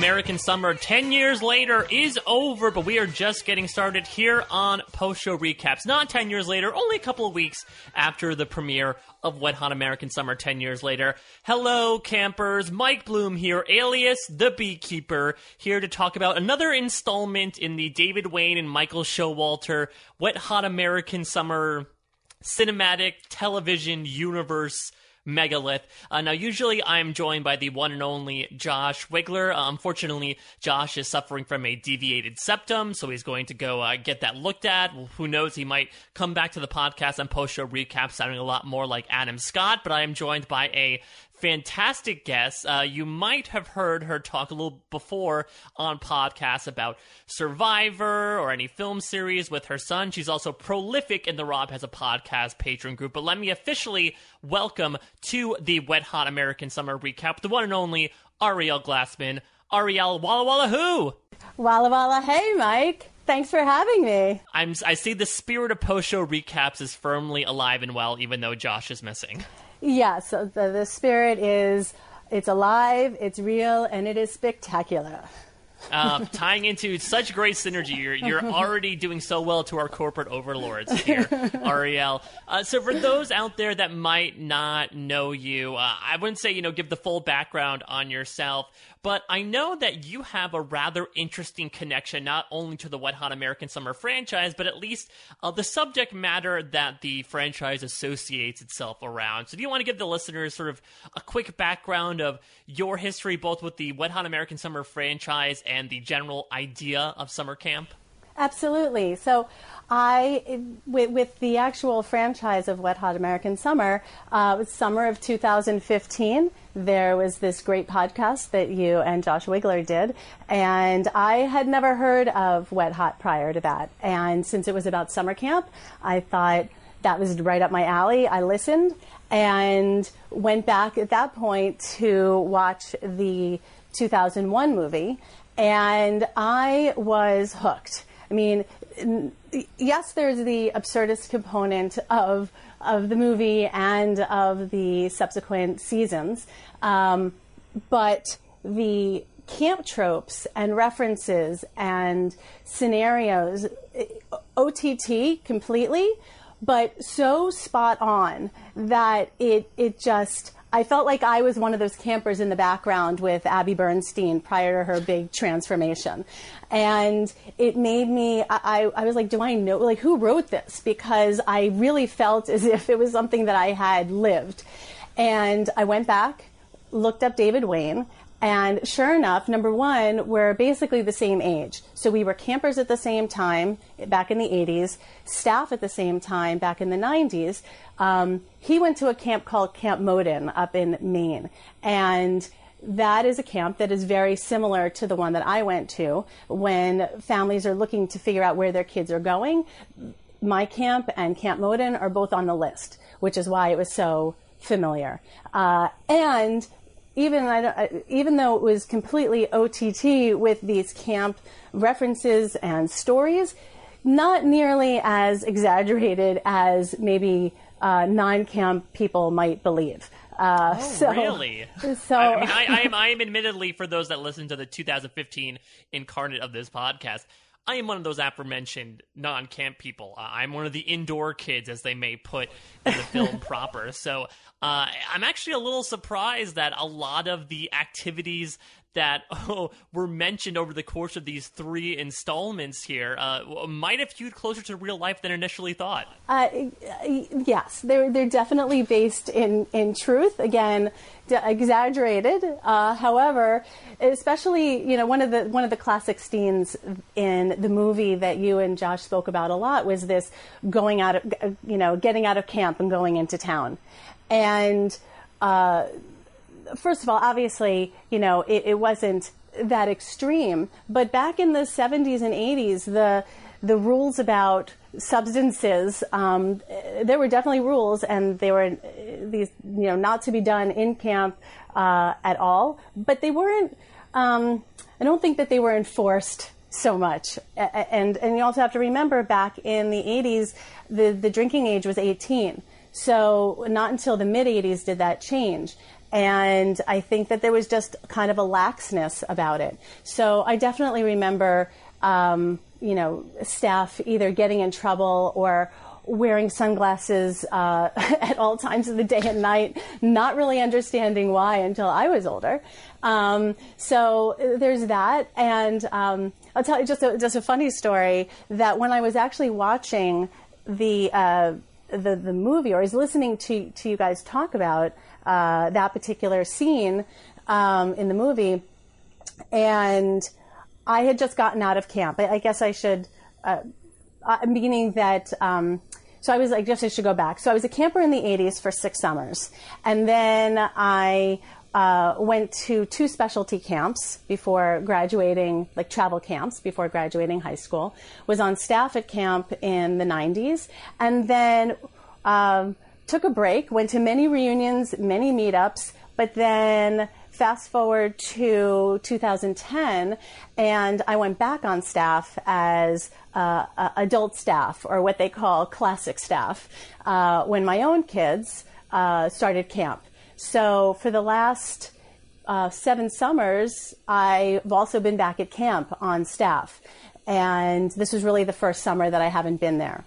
American Summer 10 years later is over, but we are just getting started here on post-show recaps. Not 10 years later, only a couple of weeks after the premiere of Wet Hot American Summer 10 years later. Hello, campers. Mike Bloom here, alias The Beekeeper, here to talk about another installment in the David Wain and Michael Showalter Wet Hot American Summer cinematic television universe megalith. Now, usually I'm joined by the one and only Josh Wigler. Unfortunately, Josh is suffering from a deviated septum, so he's going to go get that looked at. Well, who knows, he might come back to the podcast and post-show recap sounding a lot more like Adam Scott, but I am joined by a fantastic guest. You might have heard her talk a little before on podcasts about Survivor or any film series with her son. She's also prolific in the Rob Has a Podcast patron group. But let me officially welcome to the Wet Hot American Summer recap the one and only Ariel Glassman. Ariel, Walla Walla Who? Walla Walla Hey, Mike. Thanks for having me. I see the spirit of post-show recaps is firmly alive and well, even though Josh is missing. Yeah, so the spirit is, it's alive, it's real, and it is spectacular. Tying into such great synergy, you're already doing so well to our corporate overlords here, Ariel. So for those out there that might not know you, I wouldn't say, give the full background on yourself, but I know that you have a rather interesting connection, not only to the Wet Hot American Summer franchise, but at least the subject matter that the franchise associates itself around. So do you want to give the listeners sort of a quick background of your history, both with the Wet Hot American Summer franchise and the general idea of summer camp? Absolutely. So with the actual franchise of Wet Hot American Summer, summer of 2015, there was this great podcast that you and Josh Wigler did, and I had never heard of Wet Hot prior to that. And since it was about summer camp, I thought that was right up my alley. I listened and went back at that point to watch the 2001 movie, and I was hooked. I mean, yes, there's the absurdist component of the movie and of the subsequent seasons, but the camp tropes and references and scenarios, OTT completely, but so spot on that it just, I felt like I was one of those campers in the background with Abby Bernstein prior to her big transformation. And it made me, I was like, do I know, like, who wrote this? Because I really felt as if it was something that I had lived. And I went back, looked up David Wain, and sure enough, number one, we're basically the same age. So we were campers at the same time back in the 80s, staff at the same time back in the 90s. He went to a camp called Camp Moden up in Maine. And that is a camp that is very similar to the one that I went to when families are looking to figure out where their kids are going. My camp and Camp Moden are both on the list, which is why it was so familiar. And even though it was completely OTT with these camp references and stories, not nearly as exaggerated as maybe non-camp people might believe. Really? So I am admittedly, for those that listen to the 2015 incarnate of this podcast, I am one of those aforementioned non-camp people. I'm one of the indoor kids, as they may put in the film proper. So I'm actually a little surprised that a lot of the activities that were mentioned over the course of these three installments here might have hewed closer to real life than initially thought. Yes, they're definitely based in truth. Again, exaggerated. However, especially one of the classic scenes in the movie that you and Josh spoke about a lot was this going out of getting out of camp and going into town, and. First of all, obviously, it wasn't that extreme. But back in the 70s and 80s, the rules about substances, there were definitely rules, and they were these, not to be done in camp at all. But they weren't. I don't think that they were enforced so much. And you also have to remember, back in the 80s, the drinking age was 18. So not until the mid 80s did that change. And I think that there was just kind of a laxness about it. So I definitely remember, staff either getting in trouble or wearing sunglasses at all times of the day and night, not really understanding why until I was older. So there's that. And I'll tell you just a funny story that when I was actually watching the movie, or I was listening to you guys talk about that particular scene in the movie, and I had just gotten out of camp. I guess I should, meaning that, so I guess I should go back. So I was a camper in the 80s for 6 summers. And then I went to 2 specialty camps before graduating, like travel camps before graduating high school, was on staff at camp in the 90s, and then took a break, went to many reunions, many meetups, but then fast forward to 2010, and I went back on staff as adult staff, or what they call classic staff, when my own kids started camp. So for the last 7 summers, I've also been back at camp on staff. And this was really the first summer that I haven't been there.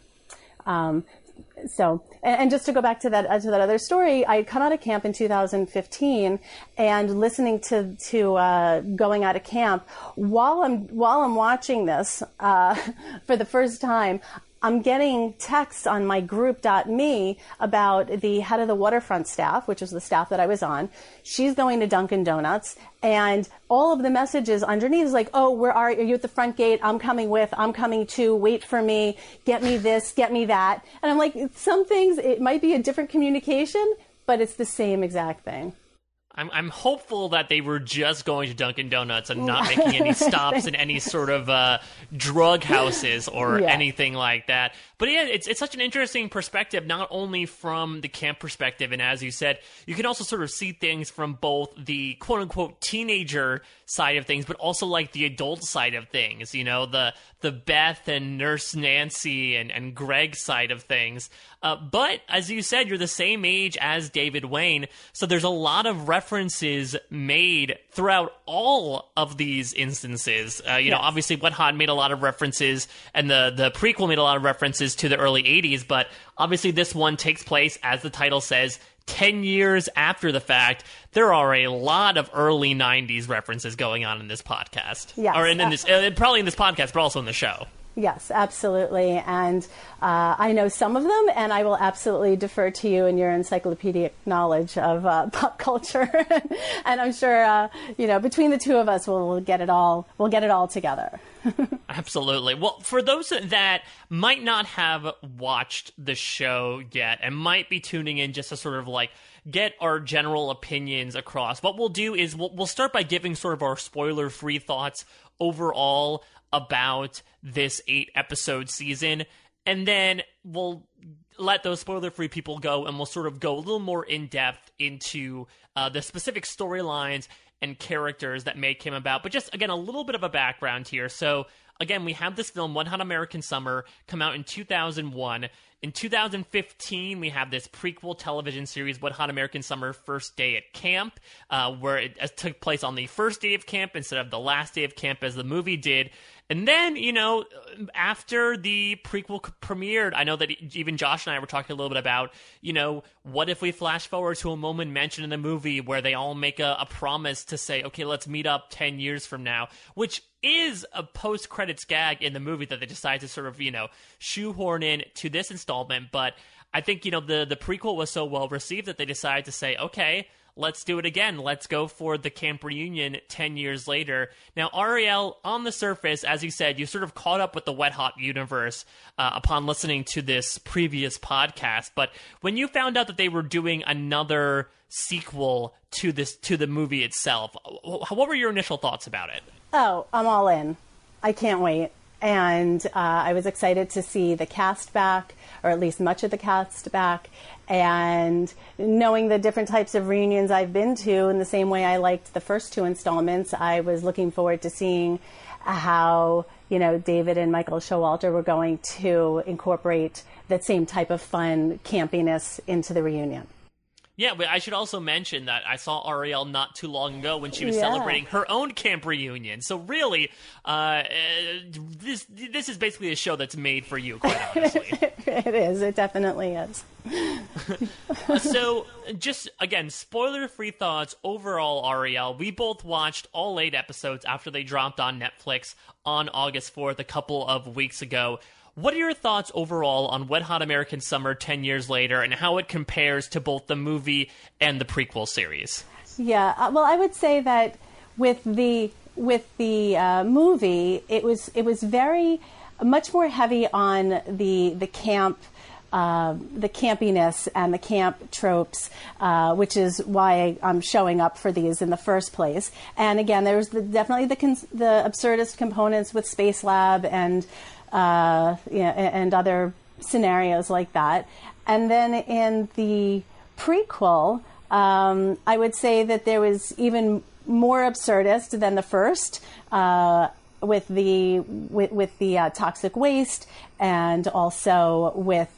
And just to go back to that other story, I had come out of camp in 2015, and listening to going out of camp while I'm watching this for the first time, I'm getting texts on my group.me about the head of the waterfront staff, which is the staff that I was on. She's going to Dunkin' Donuts, and all of the messages underneath is like, oh, are you at the front gate? I'm coming too, wait for me, get me this, get me that. And I'm like, some things, it might be a different communication, but it's the same exact thing. I'm hopeful that they were just going to Dunkin' Donuts and not making any stops in any sort of drug houses or anything like that. But yeah, it's such an interesting perspective, not only from the camp perspective, and as you said, you can also sort of see things from both the quote-unquote teenager side of things, but also like the adult side of things, the Beth and Nurse Nancy and Greg side of things. But as you said, you're the same age as David Wain, so there's a lot of references made throughout all of these instances. Obviously Wet Hot made a lot of references, and the prequel made a lot of references to the early 80s, but obviously this one takes place, as the title says, 10 years after the fact. There are a lot of early 90s references going on in this podcast. Yes. Or in this, probably in this podcast, but also in the show. Yes, absolutely. And I know some of them, and I will absolutely defer to you and your encyclopedic knowledge of pop culture. And I'm sure, between the two of us, we'll get it all together. Absolutely. Well, for those that might not have watched the show yet and might be tuning in just to sort of like get our general opinions across, what we'll do is we'll start by giving sort of our spoiler-free thoughts overall about this 8-episode season, and then we'll let those spoiler-free people go, and we'll sort of go a little more in-depth into the specific storylines and characters that may come about. But just, again, a little bit of a background here. So, again, we have this film, Wet Hot American Summer, come out in 2001. In 2015, we have this prequel television series, Wet Hot American Summer First Day at Camp, where it took place on the first day of camp instead of the last day of camp as the movie did. And then, after the prequel premiered, I know that even Josh and I were talking a little bit about, what if we flash forward to a moment mentioned in the movie where they all make a promise to say, okay, let's meet up 10 years from now, which is a post-credits gag in the movie that they decide to sort of, shoehorn in to this installment. But I think, the prequel was so well received that they decided to say, okay, let's do it again. Let's go for the camp reunion 10 years later. Now, Ariel, on the surface, as you said, you sort of caught up with the Wet Hot universe upon listening to this previous podcast. But when you found out that they were doing another sequel to the movie itself, what were your initial thoughts about it? Oh, I'm all in. I can't wait. And I was excited to see the cast back, or at least much of the cast back. And knowing the different types of reunions I've been to, in the same way I liked the first 2 installments, I was looking forward to seeing how, David and Michael Showalter were going to incorporate that same type of fun campiness into the reunion. Yeah, but I should also mention that I saw Ariel not too long ago when she was Yeah. celebrating her own camp reunion. So really, this is basically a show that's made for you, quite honestly. It is. It definitely is. So, just again, spoiler-free thoughts overall, Ariel. We both watched all 8 episodes after they dropped on Netflix on August 4th, a couple of weeks ago. What are your thoughts overall on Wet Hot American Summer 10 years later and how it compares to both the movie and the prequel series? Yeah. Well, I would say that with the movie, it was very much more heavy on the camp. The campiness and the camp tropes, which is why I'm showing up for these in the first place. And again, there was definitely the absurdist components with Space Lab and and other scenarios like that. And then in the prequel, I would say that there was even more absurdist than the first. With the toxic waste, and also with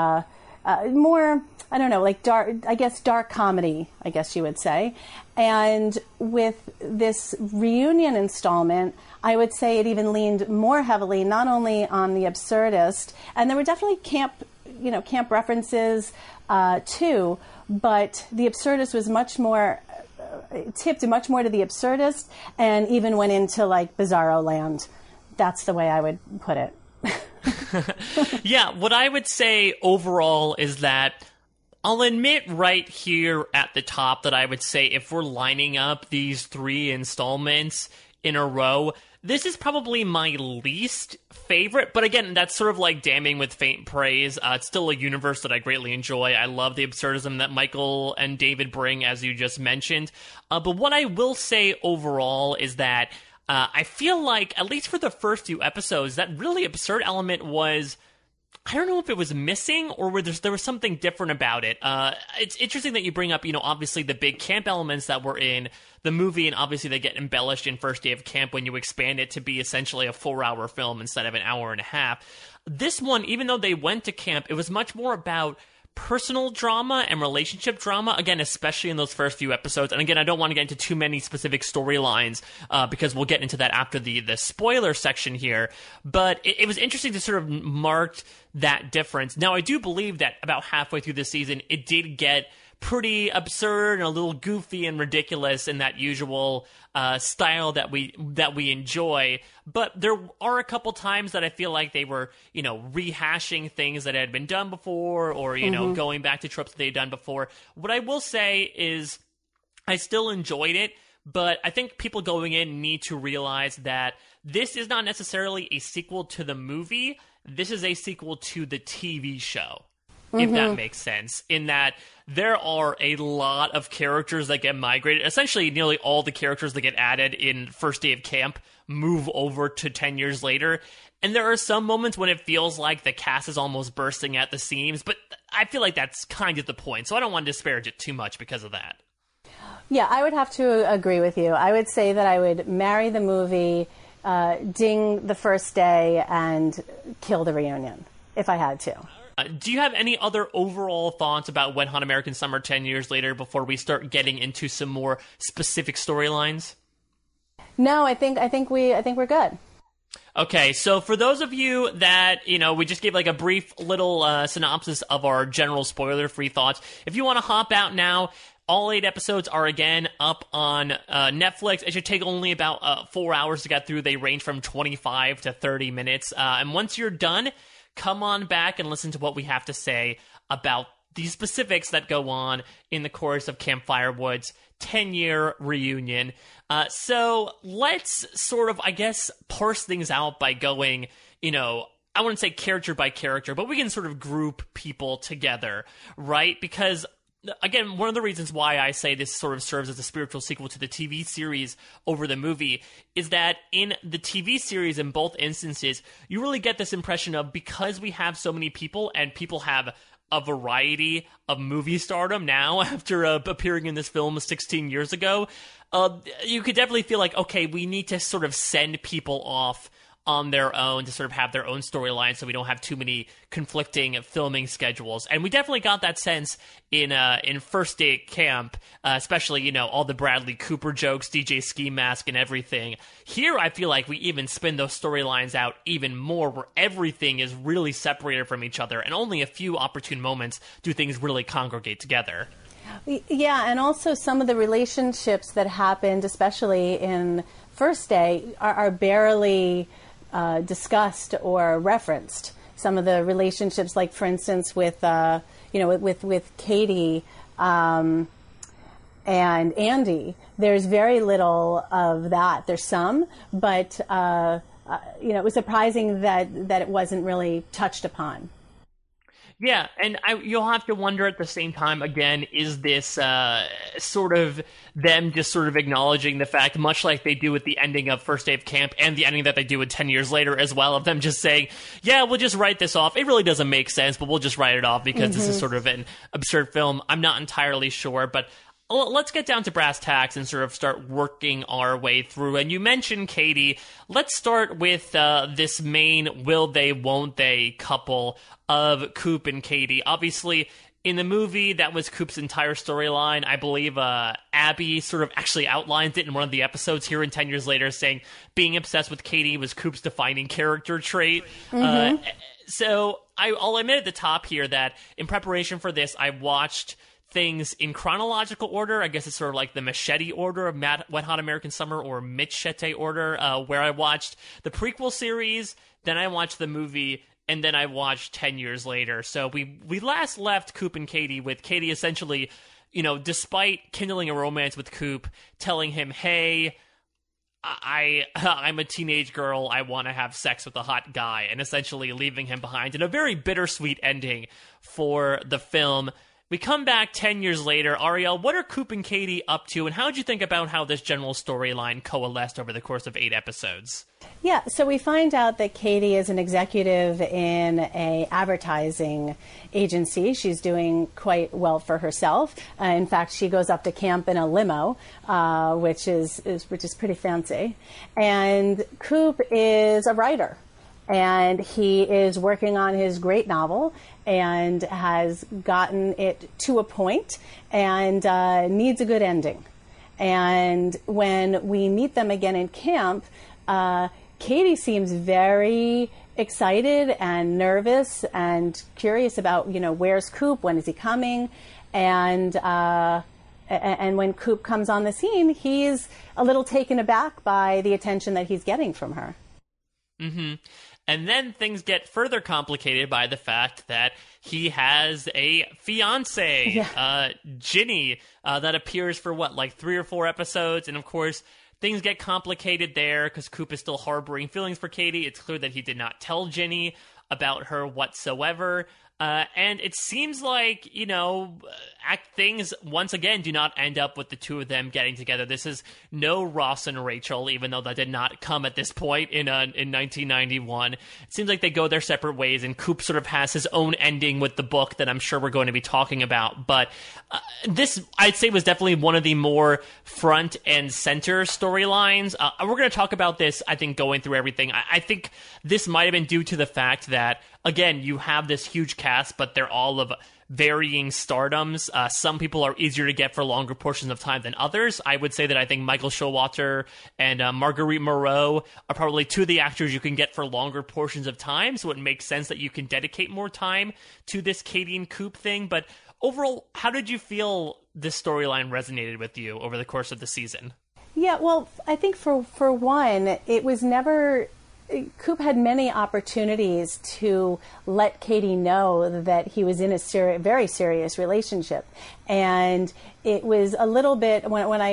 more, I don't know, like dark comedy, I guess you would say. And with this reunion installment, I would say it even leaned more heavily not only on the absurdist, and there were definitely camp references too, but the absurdist was much more tipped much more to the absurdist, and even went into like Bizarro land. That's the way I would put it. Yeah, what I would say overall is that I'll admit right here at the top that I would say if we're lining up these 3 installments in a row, this is probably my least favorite, but again, that's sort of like damning with faint praise. It's still a universe that I greatly enjoy. I love the absurdism that Michael and David bring, as you just mentioned. But what I will say overall is that I feel like, at least for the first few episodes, that really absurd element was... I don't know if it was missing or whether there was something different about it. It's interesting that you bring up, obviously the big camp elements that were in the movie, and obviously they get embellished in First Day of Camp when you expand it to be essentially a 4-hour film instead of an hour and a half. This one, even though they went to camp, it was much more about personal drama and relationship drama, again, especially in those first few episodes. And again, I don't want to get into too many specific storylines because we'll get into that after the spoiler section here. But it was interesting to sort of mark that difference. Now, I do believe that about halfway through the season, it did get pretty absurd and a little goofy and ridiculous in that usual style that we enjoy. But there are a couple times that I feel like they were, rehashing things that had been done before, or going back to tropes that they'd done before. What I will say is, I still enjoyed it, but I think people going in need to realize that this is not necessarily a sequel to the movie. This is a sequel to the TV show. If that makes sense, in that there are a lot of characters that get migrated. Essentially, nearly all the characters that get added in First Day of Camp move over to 10 years later. And there are some moments when it feels like the cast is almost bursting at the seams, but I feel like that's kind of the point. So I don't want to disparage it too much because of that. Yeah, I would have to agree with you. I would say that I would marry the movie, ding the first day, and kill the reunion if I had to. Do you have any other overall thoughts about Wet Hot American Summer 10 years later before we start getting into some more specific storylines? No, I think we're good. Okay, so for those of you that, we just gave like a brief little synopsis of our general spoiler-free thoughts. If you want to hop out now, all 8 episodes are again up on Netflix. It should take only about 4 hours to get through. They range from 25 to 30 minutes. And once you're done, come on back and listen to what we have to say about the specifics that go on in the course of Camp Firewood's 10-year reunion. So let's sort of, I guess, parse things out by going, I wouldn't say character by character, but we can sort of group people together, right? Because again, one of the reasons why I say this sort of serves as a spiritual sequel to the TV series over the movie is that in the TV series, in both instances, you really get this impression of, because we have so many people and people have a variety of movie stardom now after appearing in this film 16 years ago, you could definitely feel like, okay, we need to sort of send people off on their own to sort of have their own storyline, so we don't have too many conflicting filming schedules. And we definitely got that sense in First Day at Camp, especially, you know, all the Bradley Cooper jokes, DJ Ski Mask and everything. Here, I feel like we even spin those storylines out even more, where everything is really separated from each other, and only a few opportune moments do things really congregate together. Yeah, and also some of the relationships that happened, especially in First Day, are barely discussed or referenced. Some of the relationships, like for instance with with Katie and Andy, there's very little of that. There's some, but it was surprising that it wasn't really touched upon. Yeah, and you'll have to wonder at the same time, again, is this sort of them just sort of acknowledging the fact, much like they do with the ending of First Day of Camp and the ending that they do with 10 Years Later as well, of them just saying, yeah, we'll just write this off. It really doesn't make sense, but we'll just write it off because this is sort of an absurd film. I'm not entirely sure, but let's get down to brass tacks and sort of start working our way through. And you mentioned Katie. Let's start with this main will they, won't they couple of Coop and Katie. Obviously, in the movie, that was Coop's entire storyline. I believe Abby sort of actually outlines it in one of the episodes here in 10 Years Later, saying being obsessed with Katie was Coop's defining character trait. So I'll admit at the top here that in preparation for this, I watched things in chronological order. I guess it's sort of like the Machete order of Wet Hot American Summer, or Mitchete order, where I watched the prequel series, then I watched the movie, and then I watched 10 Years Later. So we last left Coop and Katie with Katie essentially, despite kindling a romance with Coop, telling him, hey, I'm a teenage girl, I want to have sex with a hot guy, and essentially leaving him behind in a very bittersweet ending for the film. We come back 10 years later. Ariel, what are Coop and Katie up to, and how did you think about how this general storyline coalesced over the course of 8 episodes? Yeah, so we find out that Katie is an executive in a advertising agency. She's doing quite well for herself. In fact, she goes up to camp in a limo, which is pretty fancy. And Coop is a writer, and he is working on his great novel and has gotten it to a point and needs a good ending. And when we meet them again in camp, Katie seems very excited and nervous and curious about, where's Coop? When is he coming? And when Coop comes on the scene, he's a little taken aback by the attention that he's getting from her. Mm-hmm. And then things get further complicated by the fact that he has a fiance, Ginny, that appears for 3 or 4 episodes. And of course, things get complicated there because Coop is still harboring feelings for Katie. It's clear that he did not tell Ginny about her whatsoever. And it seems like, things, once again, do not end up with the two of them getting together. This is no Ross and Rachel, even though that did not come at this point in 1991. It seems like they go their separate ways, and Coop sort of has his own ending with the book that I'm sure we're going to be talking about. But this, I'd say, was definitely one of the more front and center storylines. We're going to talk about this, I think, going through everything. I think this might have been due to the fact that, again, you have this huge cast, but they're all of varying stardoms. Some people are easier to get for longer portions of time than others. I would say that I think Michael Showalter and Marguerite Moreau are probably two of the actors you can get for longer portions of time, so it makes sense that you can dedicate more time to this Katie and Coop thing. But overall, how did you feel this storyline resonated with you over the course of the season? Yeah, well, I think for one, it was never... Coop had many opportunities to let Katie know that he was in a very serious relationship, and it was a little bit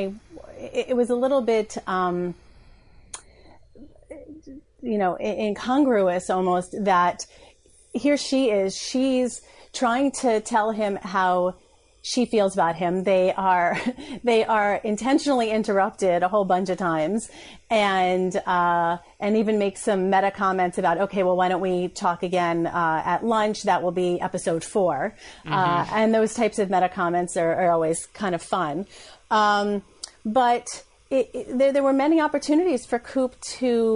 incongruous almost that here she's trying to tell him how she feels about him. They are intentionally interrupted a whole bunch of times, and even make some meta comments about, okay, well, why don't we talk again at lunch? That will be episode 4. And those types of meta comments are always kind of fun. But there were many opportunities for Coop to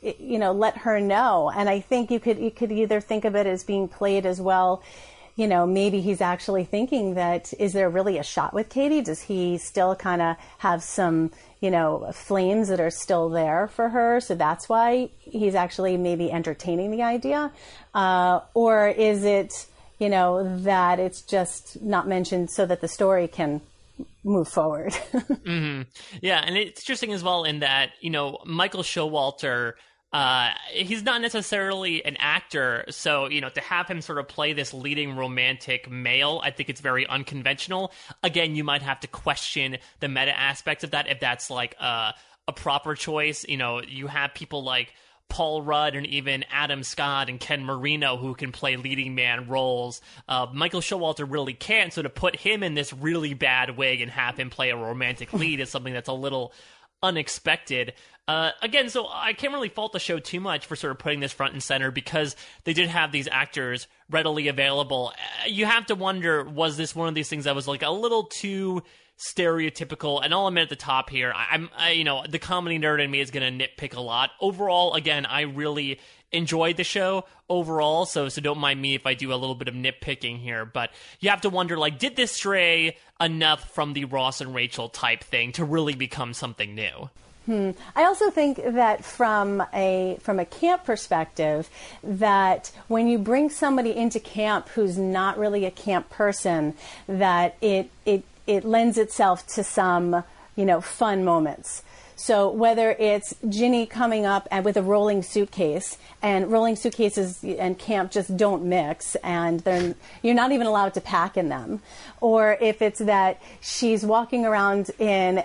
let her know. And I think you could either think of it as being played as well. Maybe he's actually thinking that, is there really a shot with Katie? Does he still kind of have some, flames that are still there for her? So that's why he's actually maybe entertaining the idea. Or is it, that it's just not mentioned so that the story can move forward? Mm-hmm. Yeah, and it's interesting as well in that, Michael Showalter, he's not necessarily an actor, so, to have him sort of play this leading romantic male, I think it's very unconventional. Again, you might have to question the meta aspects of that, if that's like a proper choice. You have people like Paul Rudd and even Adam Scott and Ken Marino who can play leading man roles. Michael Showalter really can't, so to put him in this really bad wig and have him play a romantic lead is something that's a little unexpected. Again, so I can't really fault the show too much for sort of putting this front and center because they did have these actors readily available. You have to wonder, was this one of these things that was like a little too stereotypical? And I'll admit at the top here, the comedy nerd in me is going to nitpick a lot. Overall, again, I really enjoyed the show overall, so don't mind me if I do a little bit of nitpicking here, but you have to wonder, like, did this stray enough from the Ross and Rachel type thing to really become something new? I also think that from a camp perspective, that when you bring somebody into camp who's not really a camp person, that it lends itself to some, fun moments. So whether it's Ginny coming up and with a rolling suitcase, and rolling suitcases and camp just don't mix, and you're not even allowed to pack in them, or if it's that she's walking around in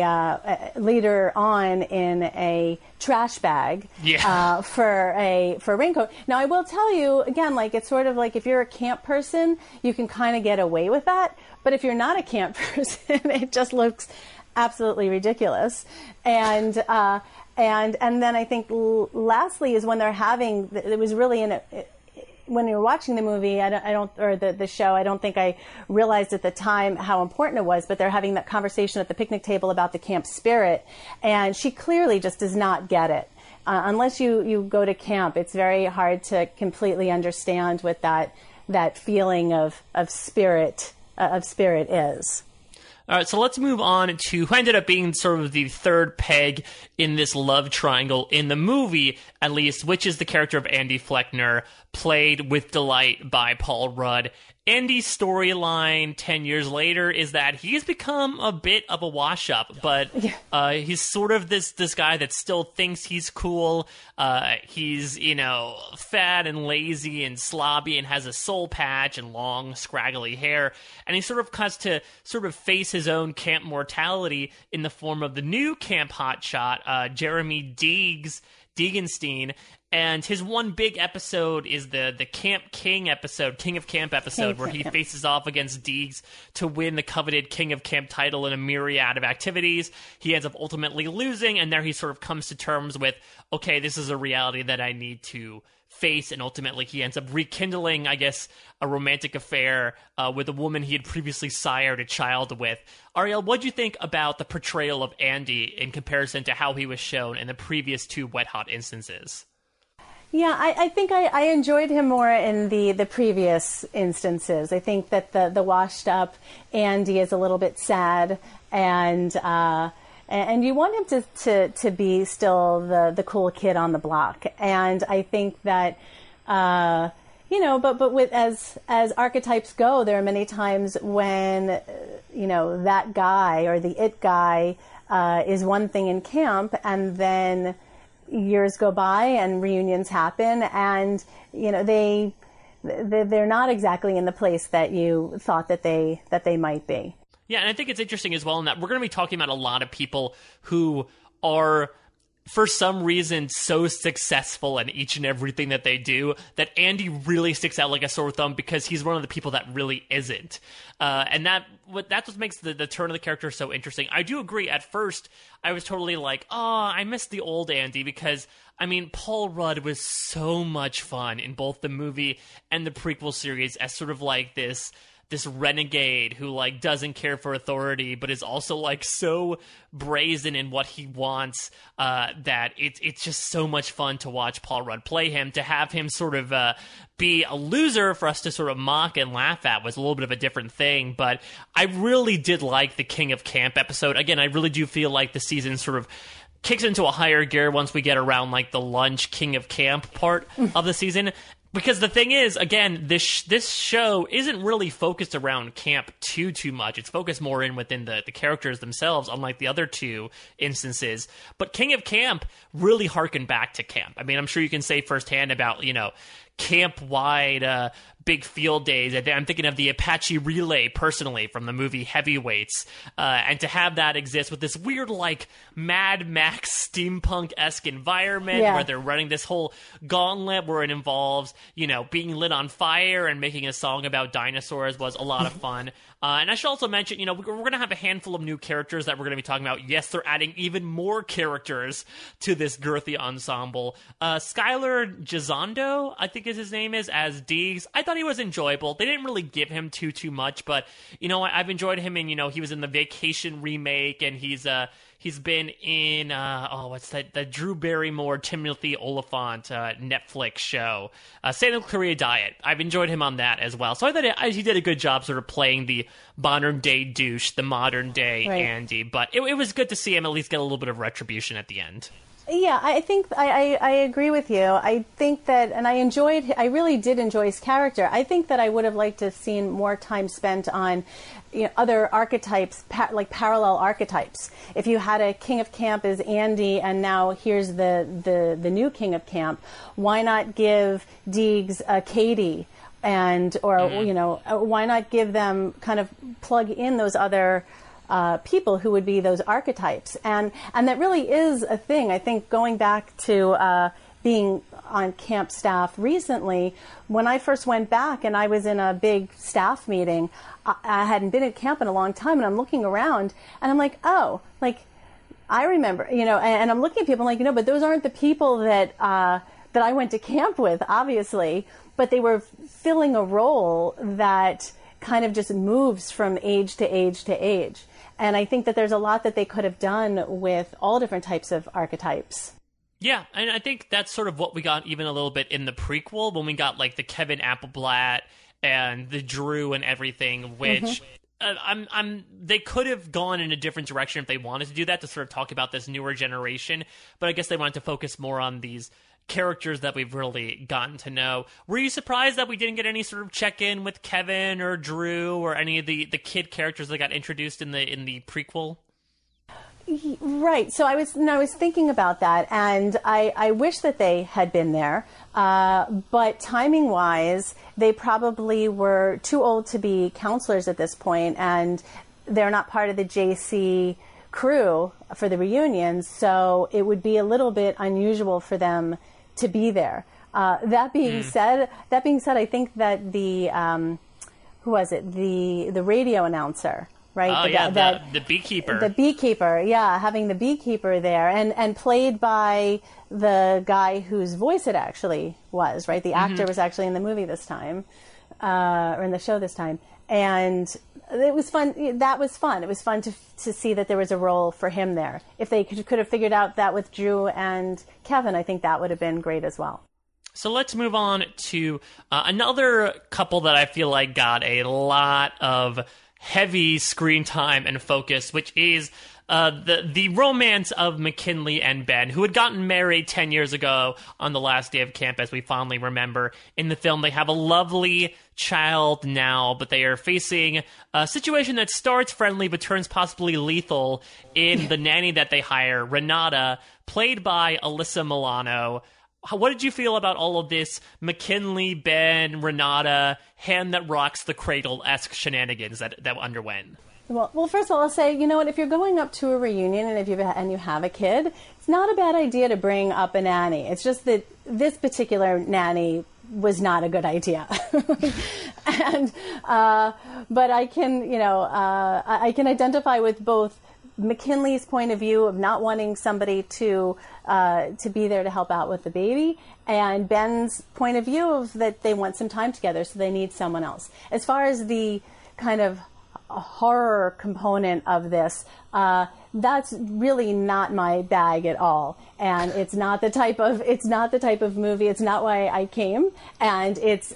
later on in a trash bag for a raincoat. Now I will tell you again, like, it's sort of like if you're a camp person, you can kind of get away with that, but if you're not a camp person, it just looks absolutely ridiculous. And then I think lastly is when they're having, it was really when you were watching the movie, or the show, I don't think I realized at the time how important it was, but they're having that conversation at the picnic table about the camp spirit, and she clearly just does not get it. Unless you go to camp, it's very hard to completely understand what that feeling of spirit is. All right, so let's move on to who ended up being sort of the third peg in this love triangle in the movie, at least, which is the character of Andy Fleckner, played with delight by Paul Rudd. Andy's storyline 10 years later is that he's become a bit of a wash-up, but he's sort of this guy that still thinks he's cool. He's, fat and lazy and slobby and has a soul patch and long, scraggly hair. And he sort of has to sort of face his own camp mortality in the form of the new camp hotshot, Jeremy Deeganstein. And his one big episode is the Camp King episode, King of Camp episode, where he faces off against Deegs to win the coveted King of Camp title in a myriad of activities. He ends up ultimately losing, and there he sort of comes to terms with, okay, this is a reality that I need to face, and ultimately he ends up rekindling, I guess, a romantic affair with a woman he had previously sired a child with. Ariel, what do you think about the portrayal of Andy in comparison to how he was shown in the previous two Wet Hot instances? Yeah, I think I enjoyed him more in the previous instances. I think that the washed up Andy is a little bit sad, and you want him to be still the cool kid on the block. And I think that but with as archetypes go, there are many times when that guy or the it guy is one thing in camp, and then years go by and reunions happen, and they're not exactly in the place that you thought that they might be. Yeah, and I think it's interesting as well in that we're going to be talking about a lot of people who are, for some reason, so successful in each and everything that they do that Andy really sticks out like a sore thumb because he's one of the people that really isn't. And that's what makes the turn of the character so interesting. I do agree. At first, I was totally like, I miss the old Andy because, Paul Rudd was so much fun in both the movie and the prequel series as sort of like this this renegade who like doesn't care for authority, but is also like so brazen in what he wants that it's just so much fun to watch Paul Rudd play him. To have him sort of be a loser for us to sort of mock and laugh at was a little bit of a different thing. But I really did like the King of Camp episode. Again, I really do feel like the season sort of kicks into a higher gear once we get around like the lunch King of Camp part of the season. Because the thing is, again, this show isn't really focused around camp too much. It's focused more within the characters themselves, unlike the other two instances. But King of Camp really harkened back to camp. I mean, I'm sure you can say firsthand about, camp-wide big field days. I'm thinking of the Apache Relay, personally, from the movie Heavyweights. And to have that exist with this weird, like, Mad Max steampunk-esque environment where they're running this whole gauntlet where it involves, being lit on fire and making a song about dinosaurs was a lot of fun. And I should also mention, we're going to have a handful of new characters that we're going to be talking about. Yes, they're adding even more characters to this girthy ensemble. Skylar Gisondo, I think his name is, as Deegs. I thought he was enjoyable. They didn't really give him too much, but, I've enjoyed him in, he was in the Vacation remake, and he's been in, what's that? The Drew Barrymore, Timothy Olyphant Netflix show, Santa Clarita Diet. I've enjoyed him on that as well. So I thought he did a good job sort of playing the modern day douche, the modern day Andy. But it was good to see him at least get a little bit of retribution at the end. Yeah, I think I agree with you. I think that, and I really did enjoy his character. I think that I would have liked to have seen more time spent on other archetypes, like parallel archetypes. If you had a King of Camp as Andy, and now here's the new King of Camp, why not give Deegs a Katie? Why not give them kind of plug in those other people who would be those archetypes, and that really is a thing. I think going back to being on camp staff recently, when I first went back and I was in a big staff meeting, I hadn't been at camp in a long time, and I'm looking around and I'm like, oh, like I remember, and I'm looking at people like, but those aren't the people that I went to camp with, obviously, but they were filling a role that kind of just moves from age to age to age. And I think that there's a lot that they could have done with all different types of archetypes. Yeah, and I think that's sort of what we got even a little bit in the prequel when we got like the Kevin Appleblatt and the Drew and everything, which they could have gone in a different direction if they wanted to do that, to sort of talk about this newer generation. But I guess they wanted to focus more on these characters that we've really gotten to know. Were you surprised that we didn't get any sort of check-in with Kevin or Drew or any of the kid characters that got introduced in the prequel? Right. So I was thinking about that, and I wish that they had been there. But timing-wise, they probably were too old to be counselors at this point, and they're not part of the JC crew for the reunions, so it would be a little bit unusual for them to be there. That being said, I think that the who was it? The radio announcer, right? Oh, the beekeeper. The beekeeper, yeah, having the beekeeper there, and played by the guy whose voice it actually was, right? The actor was actually in the movie this time, or in the show this time, and it was fun. That was fun. It was fun to see that there was a role for him there. If they could have figured out that with Drew and Kevin, I think that would have been great as well. So let's move on to another couple that I feel like got a lot of heavy screen time and focus, which is the romance of McKinley and Ben, who had gotten married 10 years ago on the last day of camp, as we fondly remember in the film. They have a lovely child now, but they are facing a situation that starts friendly but turns possibly lethal in the nanny that they hire, Renata, played by Alyssa Milano. What did you feel about all of this McKinley, Ben, Renata, hand that rocks the cradle-esque shenanigans that underwent? Well, first of all, I'll say, you know what, if you're going up to a reunion and you have a kid, it's not a bad idea to bring up a nanny. It's just that this particular nanny was not a good idea. But I can, I can identify with both McKinley's point of view of not wanting somebody to be there to help out with the baby, and Ben's point of view of that they want some time together, so they need someone else. As far as the kind of horror component of this, that's really not my bag at all, and it's not the type of movie. It's not why I came, and it's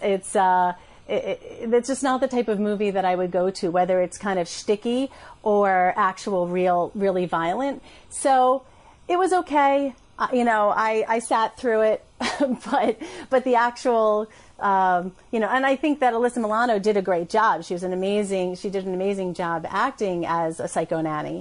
just not the type of movie that I would go to, whether it's kind of shticky or really violent. So it was okay. I sat through it, but the actual, and I think that Alyssa Milano did a great job. She did an amazing job acting as a psycho nanny,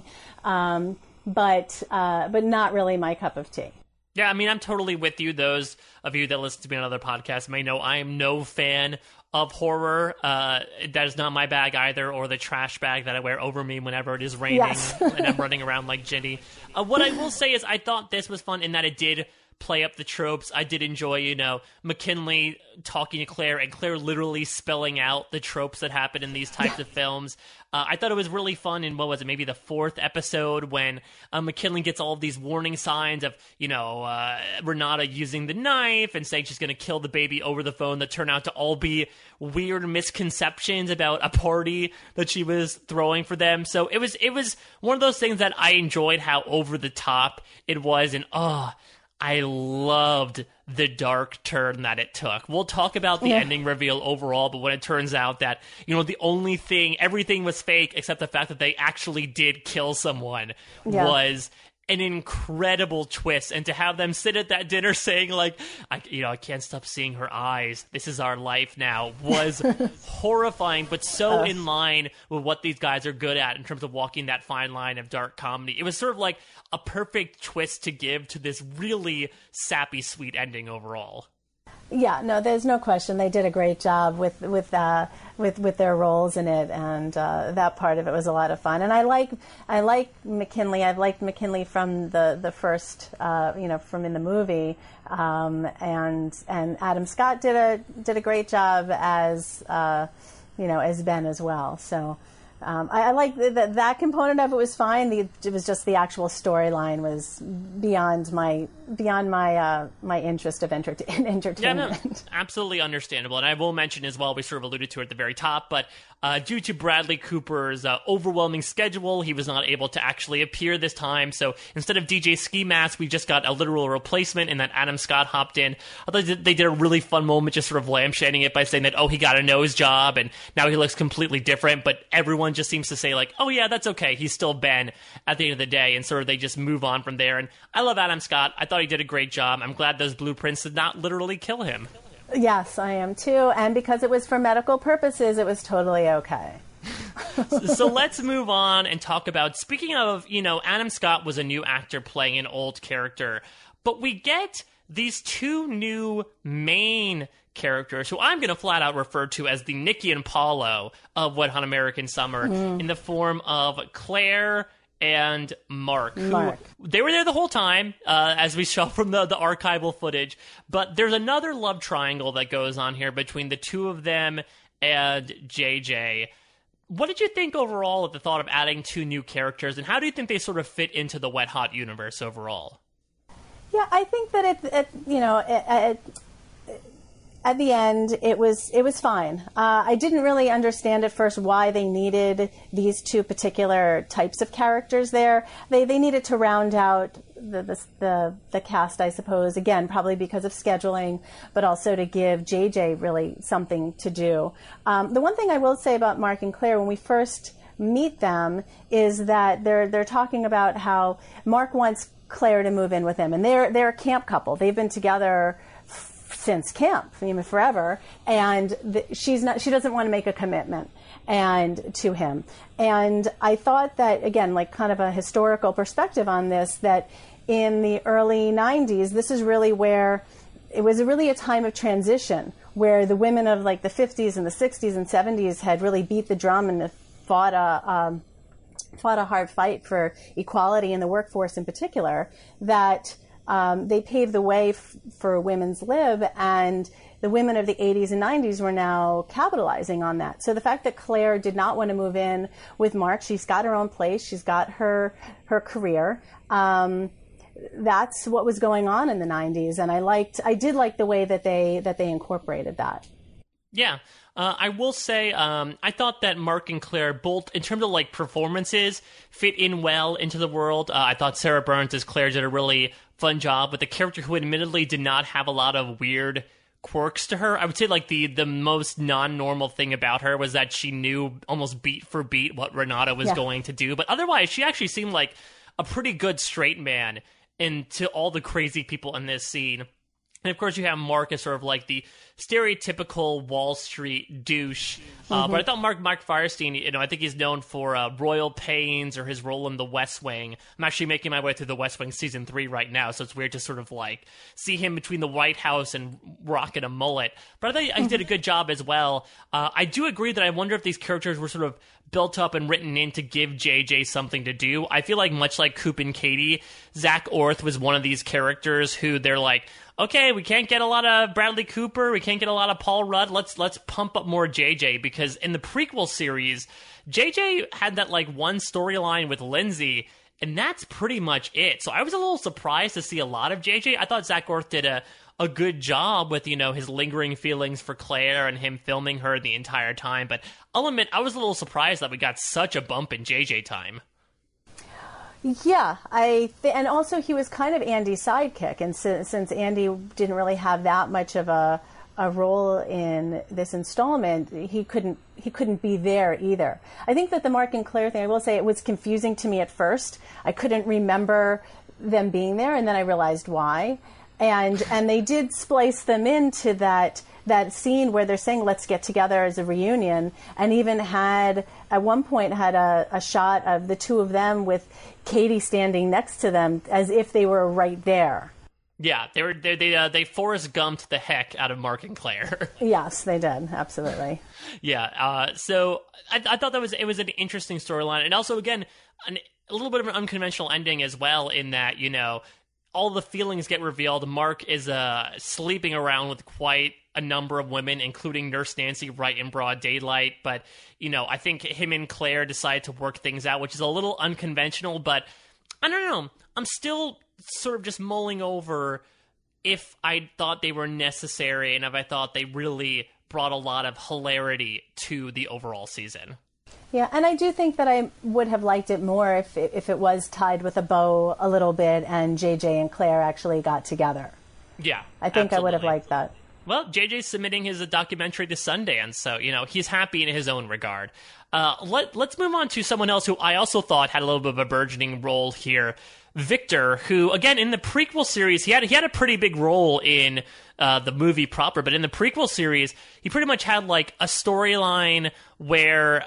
but not really my cup of tea. Yeah, I mean, I'm totally with you. Those of you that listen to me on other podcasts may know I am no fan of horror. That is not my bag either, or the trash bag that I wear over me whenever it is raining. Yes. And I'm running around like Ginny. What I will say is I thought this was fun in that it did play up the tropes. I did enjoy, McKinley talking to Claire and Claire literally spelling out the tropes that happen in these types of films. I thought it was really fun in, what was it, maybe the 4th episode when McKinley gets all of these warning signs of, Renata using the knife and saying she's going to kill the baby over the phone that turn out to all be weird misconceptions about a party that she was throwing for them. So it was one of those things that I enjoyed how over the top it was, and I loved the dark turn that it took. We'll talk about the ending reveal overall, but when it turns out that, everything was fake except the fact that they actually did kill someone was an incredible twist. And to have them sit at that dinner saying, like, I can't stop seeing her eyes, this is our life now, was horrifying, but so in line with what these guys are good at in terms of walking that fine line of dark comedy. It was sort of like a perfect twist to give to this really sappy, sweet ending overall. Yeah, no, there's no question. They did a great job with their roles in it, and that part of it was a lot of fun. And I like McKinley. I've liked McKinley from the first, from in the movie, and Adam Scott did a great job as as Ben as well. So. I like that component of it was fine. It was just the actual storyline was beyond my interest of entertainment. Yeah, no, absolutely understandable. And I will mention as well, we sort of alluded to it at the very top, but due to Bradley Cooper's overwhelming schedule, he was not able to actually appear this time. So instead of DJ Ski Mask, we just got a literal replacement, and then Adam Scott hopped in. I thought they did a really fun moment, just sort of lampshading it by saying that, he got a nose job, and now he looks completely different, but everyone just seems to say, like, oh yeah, that's okay, he's still Ben at the end of the day, and sort of they just move on from there. And I love Adam Scott. I thought he did a great job. I'm glad those blueprints did not literally kill him. Yes, I am too. And because it was for medical purposes, it was totally okay. So let's move on and talk about, speaking of, Adam Scott was a new actor playing an old character, but we get these two new main characters who I'm going to flat out refer to as the Nikki and Paulo of Wet Hot American Summer, in the form of Claire and Mark. They were there the whole time, as we saw from the archival footage, but there's another love triangle that goes on here between the two of them and JJ. What did you think overall of the thought of adding two new characters, and how do you think they sort of fit into the Wet Hot universe overall? Yeah, I think that at the end, it was fine. I didn't really understand at first why they needed these two particular types of characters there. They needed to round out the cast, I suppose, again, probably because of scheduling, but also to give JJ really something to do. The one thing I will say about Mark and Claire, when we first meet them, is that they're talking about how Mark wants Claire to move in with him, and they're a camp couple. They've been together since camp, forever, and she doesn't want to make a commitment to him. And I thought that, again, like kind of a historical perspective on this, that in the early 90s, this is really where it was really a time of transition, where the women of like the 50s and the 60s and 70s had really beat the drum and fought a hard fight for equality in the workforce in particular, that they paved the way for women's lib, and the women of the 80s and 90s were now capitalizing on that. So the fact that Claire did not want to move in with Mark, she's got her own place, she's got her career. That's what was going on in the 90s, and I did like the way that they incorporated that. Yeah. I will say, I thought that Mark and Claire, both in terms of like performances, fit in well into the world. I thought Sarah Burns as Claire did a really fun job with a character who admittedly did not have a lot of weird quirks to her. I would say like the most non-normal thing about her was that she knew almost beat for beat what Renata was going to do. But otherwise, she actually seemed like a pretty good straight man into all the crazy people in this scene. And of course, you have Mark as sort of like the stereotypical Wall Street douche. But I thought Mark Fierstein, I think he's known for Royal Pains or his role in The West Wing. I'm actually making my way through The West Wing season 3 right now, so it's weird to sort of like see him between the White House and rocking a mullet. But I thought he did a good job as well. I do agree that I wonder if these characters were sort of built up and written in to give JJ something to do. I feel like much like Coop and Katie, Zach Orth was one of these characters who they're like, okay, we can't get a lot of Bradley Cooper, we can't get a lot of Paul Rudd, let's pump up more JJ, because in the prequel series, JJ had that like one storyline with Lindsay, and that's pretty much it. So I was a little surprised to see a lot of JJ. I thought Zach Orth did a good job with, his lingering feelings for Claire and him filming her the entire time, but I'll admit, I was a little surprised that we got such a bump in JJ time. Yeah, and also he was kind of Andy's sidekick, and since Andy didn't really have that much of a role in this installment, he couldn't be there either. I think that the Mark and Claire thing, I will say, it was confusing to me at first. I couldn't remember them being there, and then I realized why. And they did splice them into that scene where they're saying, let's get together as a reunion, and even at one point had a shot of the two of them with Katie standing next to them as if they were right there. Yeah, they Forrest Gumped the heck out of Mark and Claire. Yes, they did, absolutely. Yeah, so I thought it was an interesting storyline, and also again a little bit of an unconventional ending as well, in that all the feelings get revealed. Mark is sleeping around with quite a number of women, including Nurse Nancy, right in broad daylight. But, I think him and Claire decide to work things out, which is a little unconventional. But I don't know. I'm still sort of just mulling over if I thought they were necessary and if I thought they really brought a lot of hilarity to the overall season. Yeah, and I do think that I would have liked it more if it was tied with a bow a little bit and JJ and Claire actually got together. Yeah, I think absolutely. I would have liked that. Well, JJ's submitting his documentary to Sundance, so, he's happy in his own regard. Let's move on to someone else who I also thought had a little bit of a burgeoning role here. Victor, who, again, in the prequel series, he had a pretty big role in the movie proper, but in the prequel series, he pretty much had, like, a storyline where,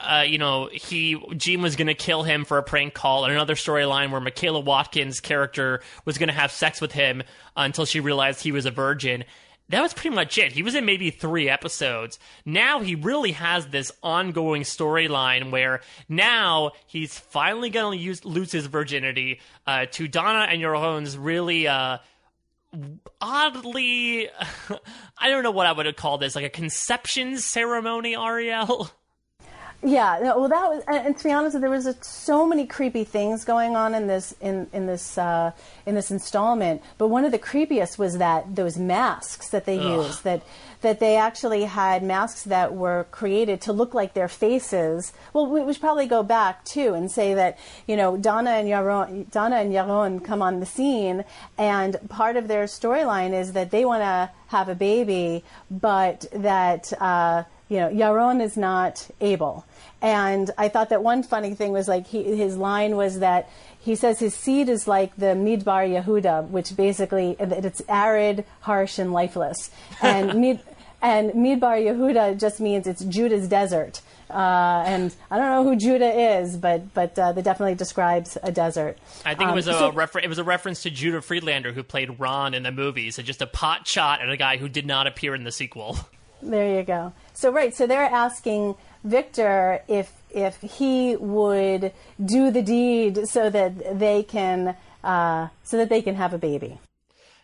Gene was going to kill him for a prank call, and another storyline where Michaela Watkins' character was going to have sex with him until she realized he was a virgin. That was pretty much it. He was in maybe 3 episodes. Now he really has this ongoing storyline where now he's finally going to lose his virginity to Donna and Yaron's really oddly, I don't know what I would call this, like a conception ceremony, Ariel. Yeah, well, that was, and to be honest, there was so many creepy things going on in this installment. But one of the creepiest was that those masks that they used, that they actually had masks that were created to look like their faces. Well, we should probably go back too and say that Donna and Yaron come on the scene, and part of their storyline is that they want to have a baby, but that Yaron is not able. And I thought that one funny thing was like his line was that he says his seed is like the Midbar Yehuda, which basically it's arid, harsh, and lifeless. And Midbar Yehuda just means it's Judah's desert. And I don't know who Judah is, but that definitely describes a desert. I think it was a reference to Judah Friedlander, who played Ron in the movie. So just a pot shot at a guy who did not appear in the sequel. There you go. So they're asking Victor if he would do the deed so that they can have a baby.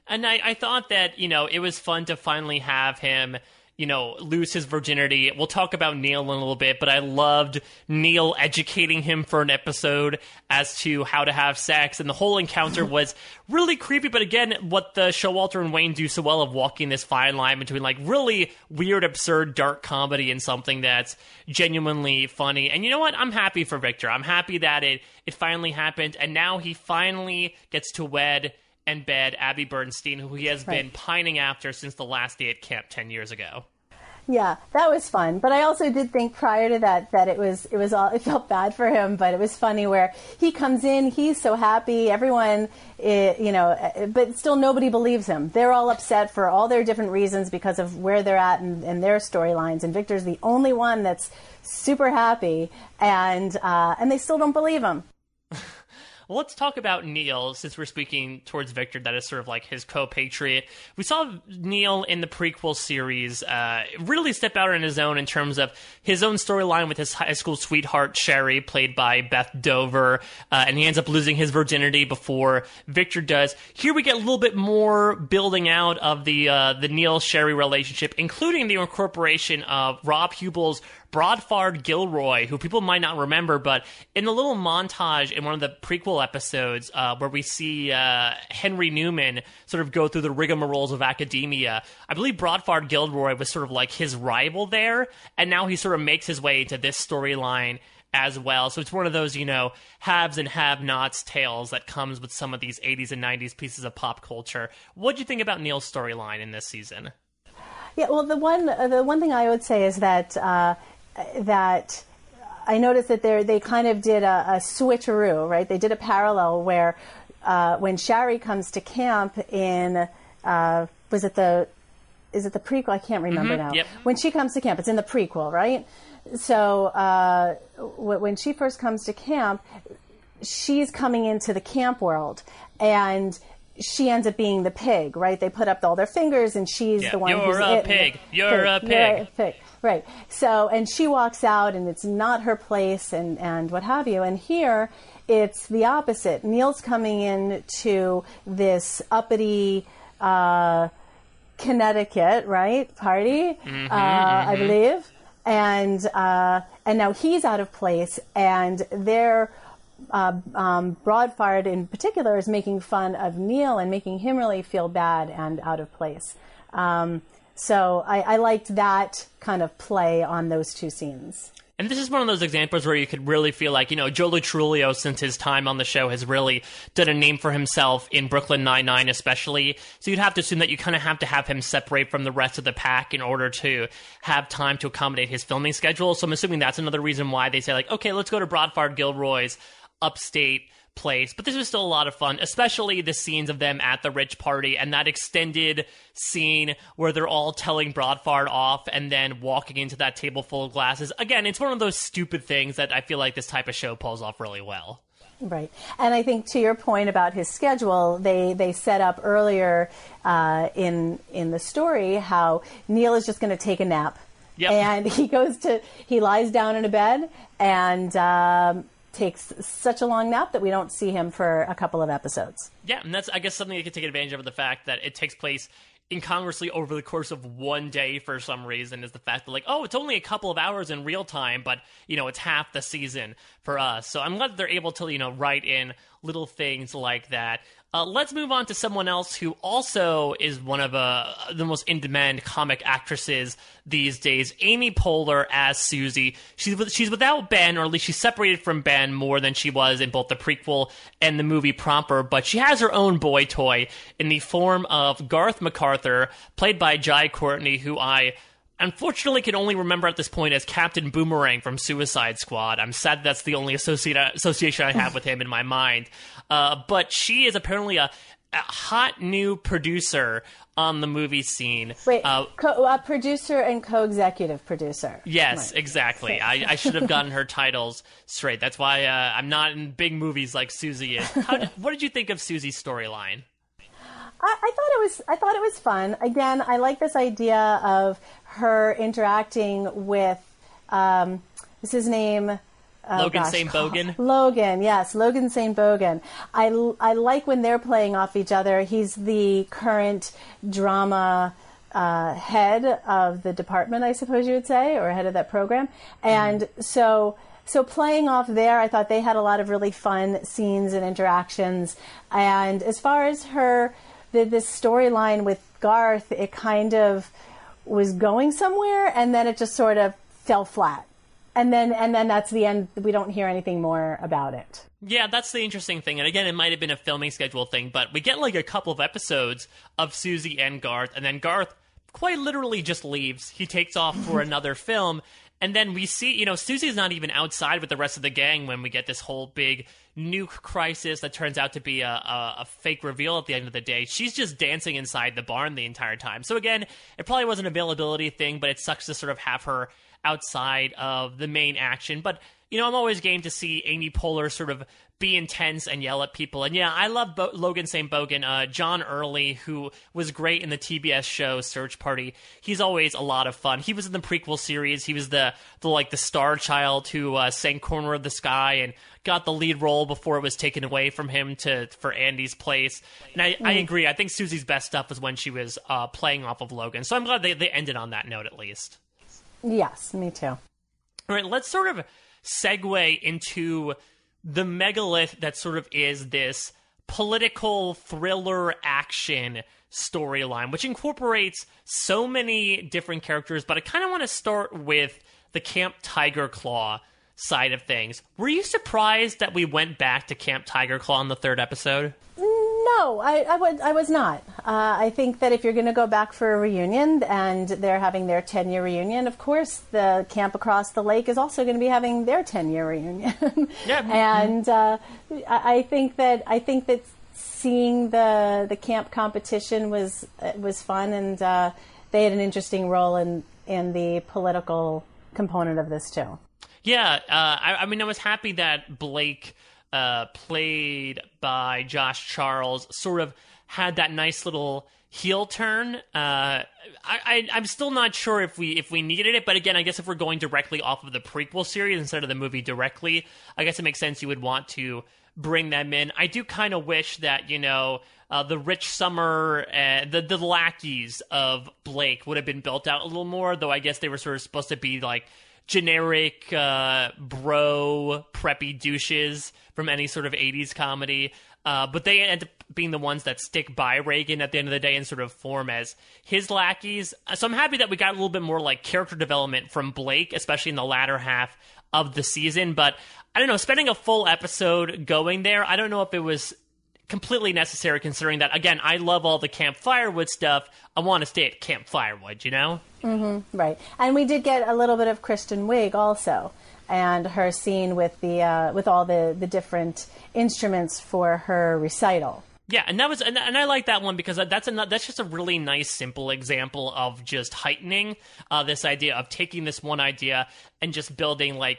And I thought that, it was fun to finally have him, lose his virginity. We'll talk about Neil in a little bit, but I loved Neil educating him for an episode as to how to have sex. And the whole encounter was really creepy. But again, what the Showalter and Wayne do so well of walking this fine line between like really weird, absurd, dark comedy and something that's genuinely funny. And you know what? I'm happy for Victor. I'm happy that it finally happened. And now he finally gets to wed and bed Abby Bernstein, who he has been pining after since the last day at camp 10 years ago. Yeah, that was fun. But I also did think prior to that it felt bad for him, but it was funny where he comes in, he's so happy, everyone, but still nobody believes him. They're all upset for all their different reasons because of where they're at and their storylines. And Victor's the only one that's super happy, and they still don't believe him. Well, let's talk about Neil, since we're speaking towards Victor, that is sort of like his co-patriot. We saw Neil in the prequel series really step out on his own in terms of his own storyline with his high school sweetheart, Sherry, played by Beth Dover, and he ends up losing his virginity before Victor does. Here we get a little bit more building out of the Neil-Sherry relationship, including the incorporation of Rob Huebel's Brodford Gilroy, who people might not remember, but in the little montage in one of the prequel episodes where we see Henry Newman sort of go through the rigmaroles of academia, I believe Brodford Gilroy was sort of like his rival there, and now he sort of makes his way into this storyline as well. So it's one of those, haves and have-nots tales that comes with some of these 80s and 90s pieces of pop culture. What do you think about Neil's storyline in this season? Yeah, well, the one thing I would say is that I noticed that they kind of did a switcheroo, right? They did a parallel where when Sherry comes to camp in is it the prequel? I can't remember now. Yep. When she comes to camp, it's in the prequel, right? So when she first comes to camp, she's coming into the camp world, and she ends up being the pig, right? They put up all their fingers, and she's the one You're a pig. You're a pig. Right. So, and she walks out, and it's not her place, and what have you. And here, it's the opposite. Neil's coming in to this uppity Connecticut, right, party, I believe, and now he's out of place, and they're Brodford in particular is making fun of Neil and making him really feel bad and out of place. So I liked that kind of play on those two scenes. And this is one of those examples where you could really feel like, Joe Lo Truglio, since his time on the show, has really done a name for himself in Brooklyn Nine-Nine especially. So you'd have to assume that you kind of have to have him separate from the rest of the pack in order to have time to accommodate his filming schedule. So I'm assuming that's another reason why they say, like, okay, let's go to Brodford Gilroy's upstate place. But this was still a lot of fun, especially the scenes of them at the rich party and that extended scene where they're all telling Brodford off and then walking into that table full of glasses. Again, it's one of those stupid things that I feel like this type of show pulls off really well. Right. And I think to your point about his schedule, they set up earlier in the story how Neil is just going to take a nap. Yep. And he lies down in a bed and takes such a long nap that we don't see him for a couple of episodes. Yeah, and that's, I guess, something you can take advantage of, the fact that it takes place incongruously over the course of one day for some reason, is the fact that, like, oh, it's only a couple of hours in real time, but, it's half the season for us. So I'm glad that they're able to, write in little things like that. Let's move on to someone else who also is one of the most in-demand comic actresses these days, Amy Poehler as Susie. She's without Ben, or at least she's separated from Ben more than she was in both the prequel and the movie proper, but she has her own boy toy in the form of Garth MacArthur, played by Jai Courtney, who I unfortunately can only remember at this point as Captain Boomerang from Suicide Squad. I'm sad that's the only association I have with him in my mind. But she is apparently a hot new producer on the movie scene. Wait, producer and co-executive producer. Yes, right. Exactly. I should have gotten her titles straight. That's why I'm not in big movies like Susie is. What did you think of Susie's storyline? I thought it was fun. Again, I like this idea of her interacting with, what's his name? Logan St. Bogan. Logan, yes, Logan St. Bogan. I like when they're playing off each other. He's the current drama head of the department, I suppose you would say, or head of that program. And so playing off there, I thought they had a lot of really fun scenes and interactions. And as far as this storyline with Garth, it kind of was going somewhere, and then it just sort of fell flat. And then that's the end. We don't hear anything more about it. Yeah, that's the interesting thing. And again, it might have been a filming schedule thing, but we get like a couple of episodes of Susie and Garth, and then Garth quite literally just leaves. He takes off for another film. And then we see, Susie's not even outside with the rest of the gang when we get this whole big nuke crisis that turns out to be a fake reveal at the end of the day. She's just dancing inside the barn the entire time. So again, it probably was an availability thing, but it sucks to sort of have her outside of the main action. But, I'm always game to see Amy Poehler sort of be intense and yell at people. And yeah, I love Logan St. Bogan. John Early, who was great in the TBS show Search Party. He's always a lot of fun. He was in the prequel series. He was the star child who sang Corner of the Sky and got the lead role before it was taken away from him for Andy's place. And I agree. I think Susie's best stuff was when she was playing off of Logan. So I'm glad they ended on that note at least. Yes, me too. All right, let's sort of segue into the megalith that sort of is this political thriller action storyline, which incorporates so many different characters. But I kind of want to start with the Camp Tiger Claw side of things. Were you surprised that we went back to Camp Tiger Claw in the third episode? No, I was not. I think that if you're going to go back for a reunion and they're having their 10-year reunion, of course, the camp across the lake is also going to be having their 10-year reunion. Yeah. And I think that seeing the camp competition was fun, and they had an interesting role in the political component of this too. Yeah, I was happy that Blake, played by Josh Charles, sort of had that nice little heel turn. I'm still not sure if we needed it, but again, I guess if we're going directly off of the prequel series instead of the movie directly, I guess it makes sense you would want to bring them in. I do kind of wish that, the Rich Summer, the lackeys of Blake would have been built out a little more, though I guess they were sort of supposed to be like generic bro preppy douches from any sort of 80s comedy, but they end up being the ones that stick by Reagan at the end of the day and sort of form as his lackeys. So I'm happy that we got a little bit more like character development from Blake, especially in the latter half of the season. But I don't know, spending a full episode going there, I don't know if it was completely necessary, considering that, again, I love all the Camp Firewood stuff. I want to stay at Camp Firewood, Mm-hmm, right. And we did get a little bit of Kristen Wiig also, and her scene with all the different instruments for her recital. Yeah, and that was, and I like that one because that's just a really nice, simple example of just heightening this idea of taking this one idea and just building, like,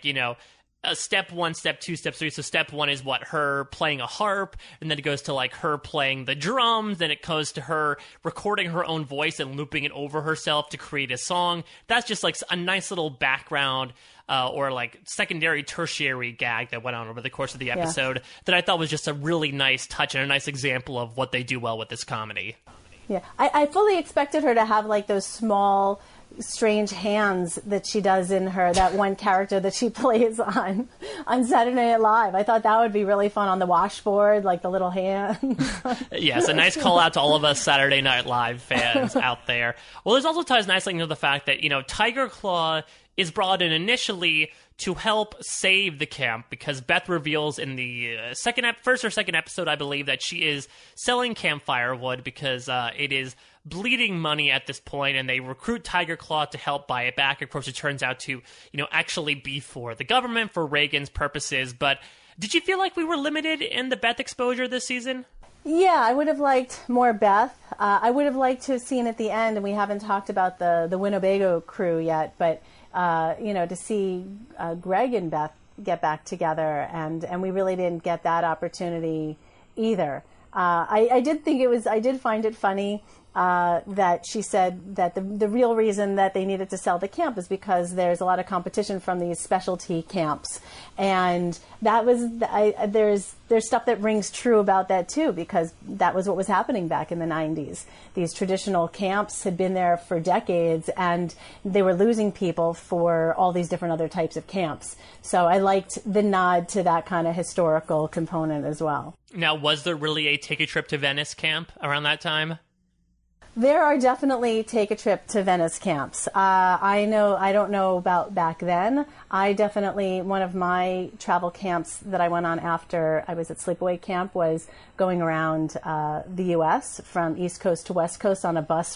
step 1, step 2, step 3. So step 1 is her playing a harp, and then it goes to like her playing the drums, then it goes to her recording her own voice and looping it over herself to create a song. That's just like a nice little background or like secondary, tertiary gag that went on over the course of the episode that I thought was just a really nice touch and a nice example of what they do well with this comedy. Yeah, I fully expected her to have like those small, strange hands that she does in that one character that she plays on Saturday Night Live. I thought that would be really fun on the washboard, like the little hands. Yes, a nice call out to all of us Saturday Night Live fans out there. Well, this also ties nicely into the fact that, Tiger Claw is brought in initially to help save the camp, because Beth reveals in the first or second episode, I believe, that she is selling camp firewood because it is bleeding money at this point, and they recruit Tiger Claw to help buy it back. Of course, it turns out to, actually be for the government, for Reagan's purposes. But did you feel like we were limited in the Beth exposure this season? Yeah, I would have liked more Beth. I would have liked to have seen at the end, and we haven't talked about the Winnebago crew yet, but to see Greg and Beth get back together, and we really didn't get that opportunity either. I did find it funny that she said that the real reason that they needed to sell the camp is because there's a lot of competition from these specialty camps, and that was there's stuff that rings true about that too, because that was what was happening back in the 90s. These traditional camps had been there for decades, and they were losing people for all these different other types of camps. So I liked the nod to that kind of historical component as well. Now, was there really a Take a Trip to Venice camp around that time? There are definitely Take a Trip to Venice camps. I don't know about back then. One of my travel camps that I went on after I was at Sleepaway Camp was going around the U.S. from East Coast to West Coast on a bus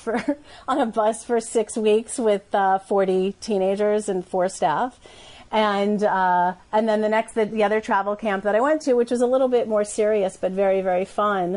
for 6 weeks with 40 teenagers and 4 staff. And then the other travel camp that I went to, which was a little bit more serious but very, very fun,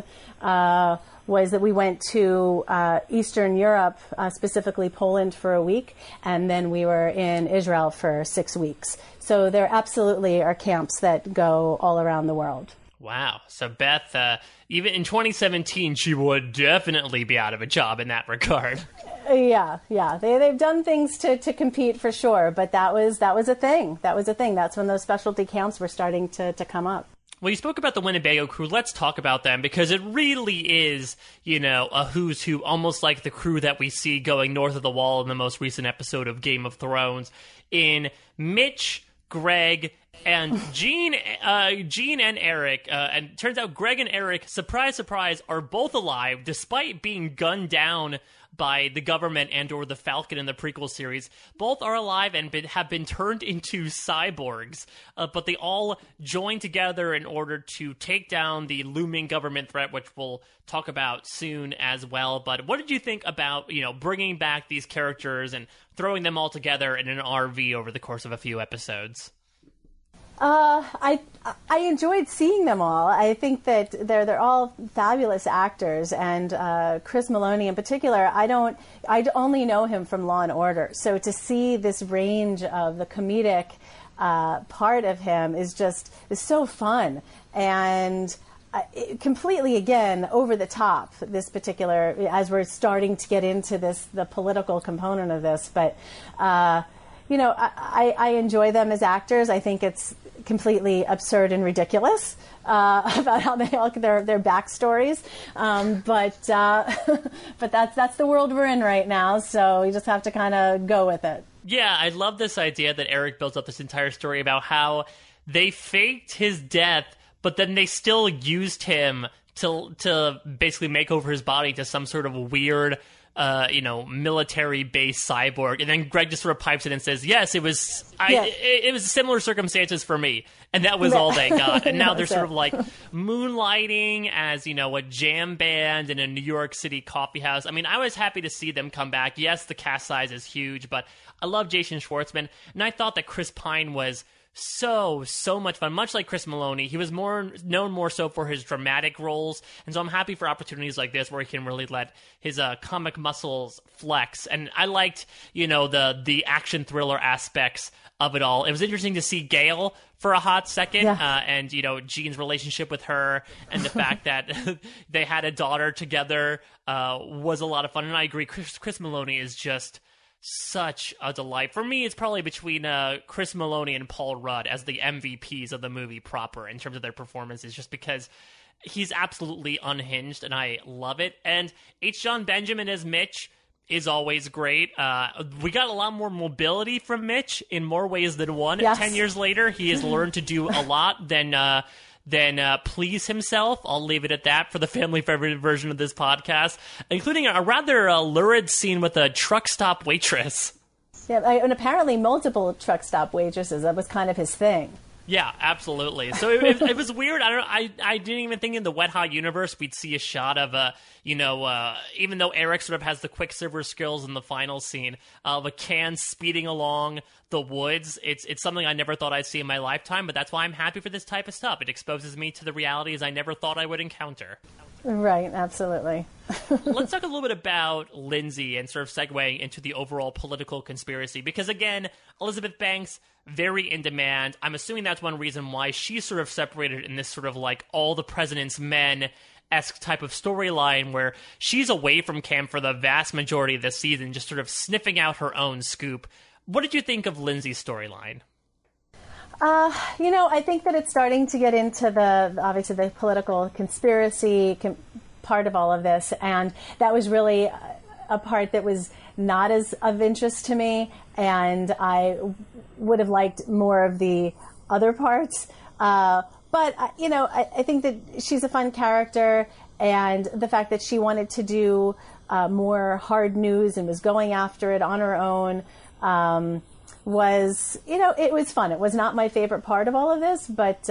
was that we went to Eastern Europe, specifically Poland, for a week, and then we were in Israel for 6 weeks. So there absolutely are camps that go all around the world. Wow. So Beth, even in 2017, she would definitely be out of a job in that regard. Yeah. They've done things to compete for sure, but that was a thing. That's when those specialty camps were starting to come up. Well, you spoke about the Winnebago crew. Let's talk about them, because it really is, a who's who, almost like the crew that we see going north of the wall in the most recent episode of Game of Thrones, in Mitch, Greg, and Gene and Eric. And it turns out Greg and Eric, surprise, surprise, are both alive, despite being gunned down by the government and or the Falcon in the prequel series. Both are alive and have been turned into cyborgs, but they all join together in order to take down the looming government threat, which we'll talk about soon as well. But what did you think about, bringing back these characters and throwing them all together in an RV over the course of a few episodes? I enjoyed seeing them all. I think that they're all fabulous actors, and Chris Maloney in particular. I only know him from Law and Order, so to see this range of the comedic part of him is so fun, and completely, again, over the top. This particular, as we're starting to get into the political component of this, but. I enjoy them as actors. I think it's completely absurd and ridiculous about how they all their backstories, but that's the world we're in right now. So you just have to kind of go with it. Yeah, I love this idea that Eric built up this entire story about how they faked his death, but then they still used him to basically make over his body to some sort of weird. Military-based cyborg, and then Greg just sort of pipes in and says, "Yes, it was. It was similar circumstances for me," and that was all they got. And now they're sort of like moonlighting as a jam band in a New York City coffee house. I mean, I was happy to see them come back. Yes, the cast size is huge, but I love Jason Schwartzman, and I thought that Chris Pine was so much fun. Much like Chris Maloney, he was known more so for his dramatic roles, and so I'm happy for opportunities like this where he can really let his comic muscles flex. And I liked, the action thriller aspects of it all. It was interesting to see Gail for a hot second, and Gene's relationship with her, and the fact that they had a daughter together was a lot of fun. And I agree, Chris Maloney is just such a delight. For me, it's probably between Chris Maloney and Paul Rudd as the MVPs of the movie proper in terms of their performances, just because he's absolutely unhinged, and I love it. And H. John Benjamin as Mitch is always great. We got a lot more mobility from Mitch in more ways than one. Yes. 10 years later, he has learned to do a lot than please himself. I'll leave it at that for the family-friendly version of this podcast, including a rather lurid scene with a truck stop waitress. Yeah, and apparently multiple truck stop waitresses. That was kind of his thing. Yeah, absolutely. So it was weird. I didn't even think in the Wet Hot universe we'd see a shot of even though Eric sort of has the Quicksilver skills in the final scene of a can speeding along the woods. It's something I never thought I'd see in my lifetime, but that's why I'm happy for this type of stuff. It exposes me to the realities I never thought I would encounter. Right, absolutely. Let's talk a little bit about Lindsay and sort of segueing into the overall political conspiracy, because again, Elizabeth Banks, very in demand. I'm assuming that's one reason why she's sort of separated in this sort of like all the president's men esque type of storyline where she's away from camp for the vast majority of the season, just sort of sniffing out her own scoop. What did you think of Lindsay's storyline? I think that it's starting to get into obviously the political conspiracy part of all of this, and that was really a part that was not as of interest to me, and I would have liked more of the other parts. But I think that she's a fun character, and the fact that she wanted to do more hard news and was going after it on her own was, it was fun. It was not my favorite part of all of this, but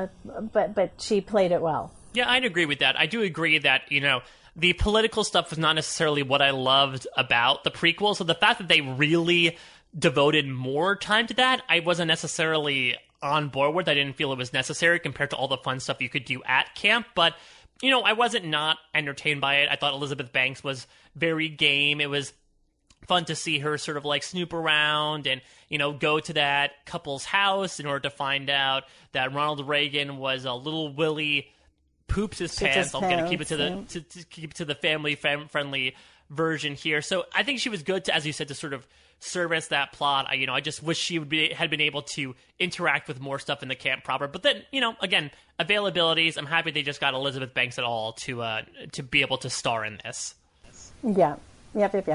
she played it well. Yeah, I'd agree with that. I do agree that, the political stuff was not necessarily what I loved about the prequel. So the fact that they really devoted more time to that, I wasn't necessarily on board with. I didn't feel it was necessary compared to all the fun stuff you could do at camp. But, I wasn't not entertained by it. I thought Elizabeth Banks was very game. It was fun to see her sort of like snoop around and, go to that couple's house in order to find out that Ronald Reagan was a little Willie poops his pants. I'm going to keep it to the family friendly version here. So I think she was good to, as you said, to sort of service that plot. I just wish she had been able to interact with more stuff in the camp proper. But then, again, availabilities. I'm happy they just got Elizabeth Banks at all to be able to star in this. Yeah. Yep.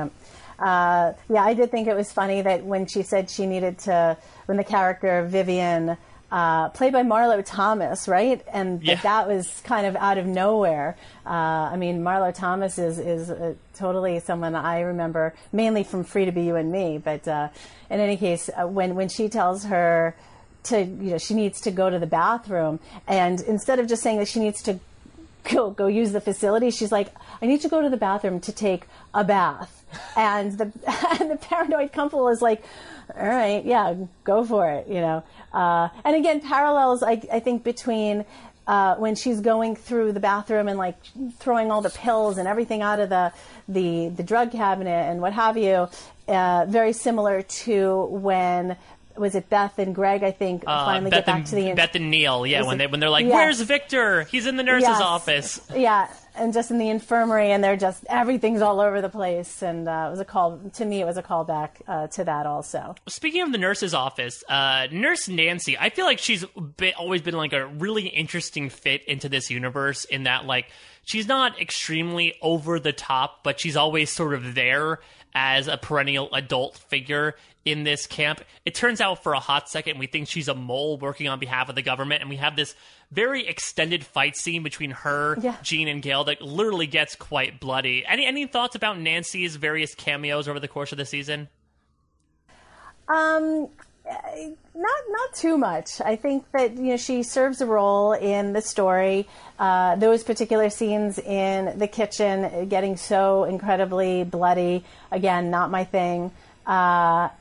I did think it was funny that when she said she needed to, when the character Vivian, played by Marlo Thomas, right? And that was kind of out of nowhere. Marlo Thomas is totally someone I remember mainly from Free to Be You and Me. But in any case, when she tells her to, she needs to go to the bathroom, and instead of just saying that she needs to go use the facility, she's like, I need to go to the bathroom to take a bath. And the paranoid couple is like, all right, yeah, go for it, And again, parallels, I think, between when she's going through the bathroom and like throwing all the pills and everything out of the drug cabinet and what have you, very similar to when, was it Beth and Greg, I think, finally get back to the... Beth and Neil, when they're like, where's Victor? He's in the nurse's office. Yeah, and just in the infirmary, and they're just, everything's all over the place. And it was a callback to that also. Speaking of the nurse's office, Nurse Nancy, I feel like she's always been like a really interesting fit into this universe in that, like, she's not extremely over the top, but she's always sort of there as a perennial adult figure in this camp. It turns out for a hot second we think she's a mole working on behalf of the government, and we have this very extended fight scene between her, Jean, and Gail that literally gets quite bloody. Any thoughts about Nancy's various cameos over the course of the season? Not too much. I think that she serves a role in the story. Those particular scenes in the kitchen getting so incredibly bloody, again, not my thing. But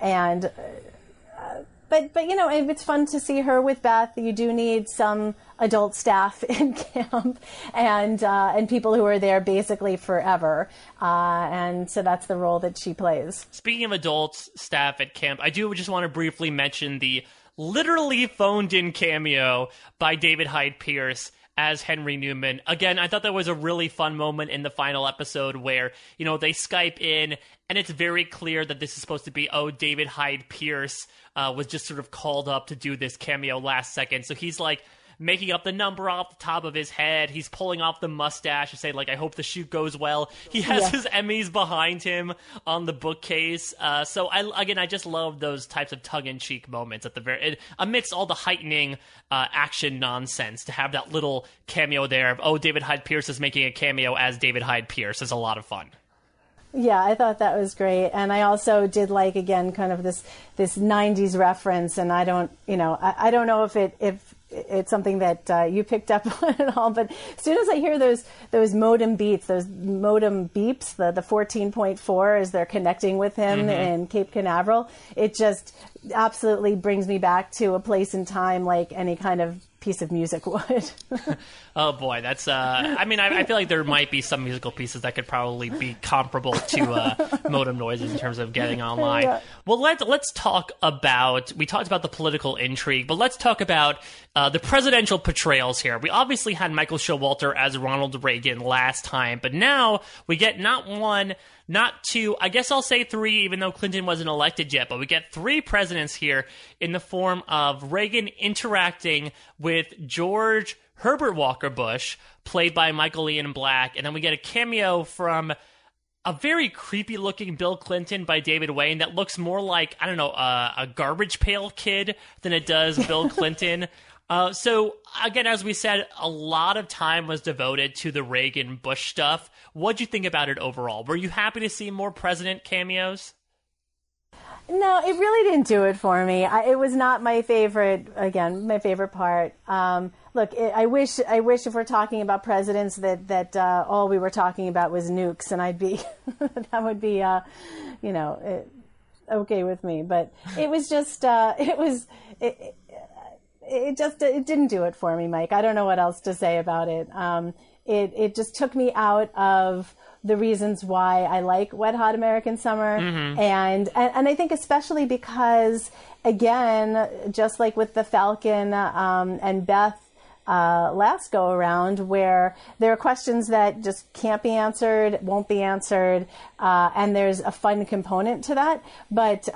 it's fun to see her with Beth. You do need some adult staff in camp and people who are there basically forever. And so that's the role that she plays. Speaking of adult staff at camp, I do just want to briefly mention the literally phoned-in cameo by David Hyde Pierce as Henry Newman. Again, I thought that was a really fun moment in the final episode where, they Skype in, and it's very clear that this is supposed to be, David Hyde Pierce was just sort of called up to do this cameo last second. So he's like making up the number off the top of his head. He's pulling off the mustache to say, like, I hope the shoot goes well. He has his Emmys behind him on the bookcase. So I just love those types of tongue-in-cheek moments at amidst all the heightening action nonsense. To have that little cameo there of, David Hyde Pierce is making a cameo as David Hyde Pierce is a lot of fun. Yeah, I thought that was great. And I also did like, again, kind of this 90s reference. And I don't know if it's something that you picked up on at all, but as soon as I hear those modem beeps, the 14.4 as they're connecting with him in Cape Canaveral, it just absolutely brings me back to a place in time like any kind of piece of music would. Oh boy, that's I mean, I feel like there might be some musical pieces that could probably be comparable to Modem Noises in terms of getting online. Yeah. Well, let's talk about, we talked about the political intrigue, but let's talk about the presidential portrayals here. We obviously had Michael Showalter as Ronald Reagan last time, but now we get not one, not two, I guess I'll say three, even though Clinton wasn't elected yet, but we get three presidents here in the form of Reagan interacting with George Herbert Walker Bush, played by Michael Ian Black, and then we get a cameo from a very creepy-looking Bill Clinton by David Wayne that looks more like, I don't know, a Garbage Pail Kid than it does Bill Clinton. So, again, as we said, a lot of time was devoted to the Reagan-Bush stuff. What'd you think about it overall? Were you happy to see more president cameos? No, it really didn't do it for me. It was not my favorite part. Look, I wish if we're talking about presidents that all we were talking about was nukes, and I'd be, that would be, okay with me. But it was just, it didn't do it for me, Mike. I don't know what else to say about it. It just took me out of the reasons why I like Wet Hot American Summer. Mm-hmm. And I think especially because, again, just like with the Falcon and Beth last go around, where there are questions that just can't be answered, won't be answered, and there's a fun component to that. But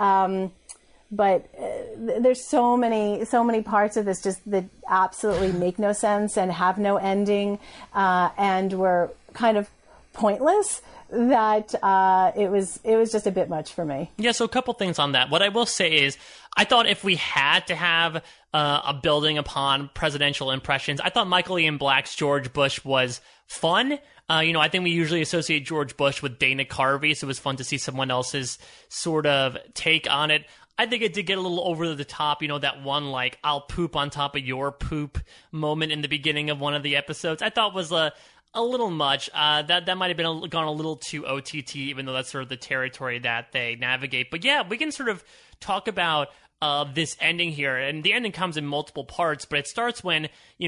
there's so many parts of this just that absolutely make no sense and have no ending, and were kind of pointless, that it was just a bit much for me. Yeah, so a couple things on that. What I will say is, I thought if we had to have a building upon presidential impressions, I thought Michael Ian Black's George Bush was fun. I think we usually associate George Bush with Dana Carvey, so it was fun to see someone else's sort of take on it. I think it did get a little over the top, that one, like, I'll poop on top of your poop moment in the beginning of one of the episodes. I thought was a little much. That might have been gone a little too OTT, even though that's sort of the territory that they navigate. But yeah, we can sort of talk about this ending here, and the ending comes in multiple parts, but it starts when,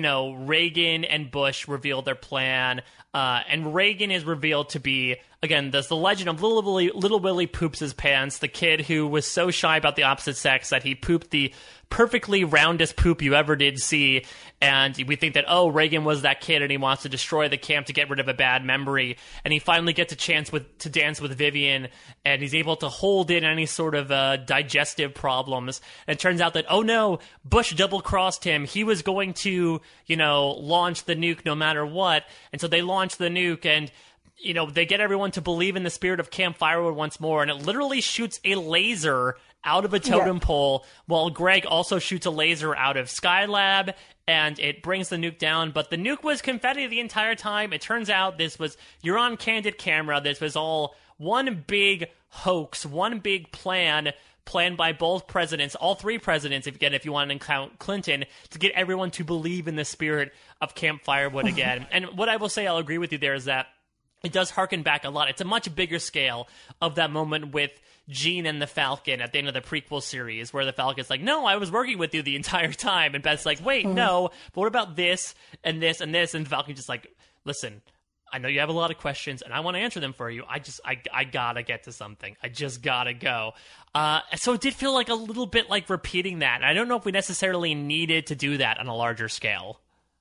Reagan and Bush reveal their plan, and Reagan is revealed to be, again, there's the legend of Little Willie poops his pants, the kid who was so shy about the opposite sex that he pooped the perfectly roundest poop you ever did see, and we think that, Reagan was that kid and he wants to destroy the camp to get rid of a bad memory, and he finally gets a chance to dance with Vivian, and he's able to hold in any sort of digestive problems, and it turns out that, oh no, Bush double-crossed him, he was going to, launch the nuke no matter what, and so they launch the nuke, and they get everyone to believe in the spirit of Camp Firewood once more, and it literally shoots a laser out of a totem pole, while Greg also shoots a laser out of Skylab, and it brings the nuke down. But the nuke was confetti the entire time. It turns out you're on candid camera. This was all one big hoax, one big plan planned by both presidents, all three presidents, if you want to count Clinton, to get everyone to believe in the spirit of Camp Firewood again. And what I will say, I'll agree with you there, is that it does harken back a lot. It's a much bigger scale of that moment with Gene and the Falcon at the end of the prequel series, where the Falcon's like, no, I was working with you the entire time. And Beth's like, wait, no, but what about this and this and this? And the Falcon's just like, listen, I know you have a lot of questions and I want to answer them for you. I gotta get to something. I just gotta go. So it did feel like a little bit like repeating that. And I don't know if we necessarily needed to do that on a larger scale.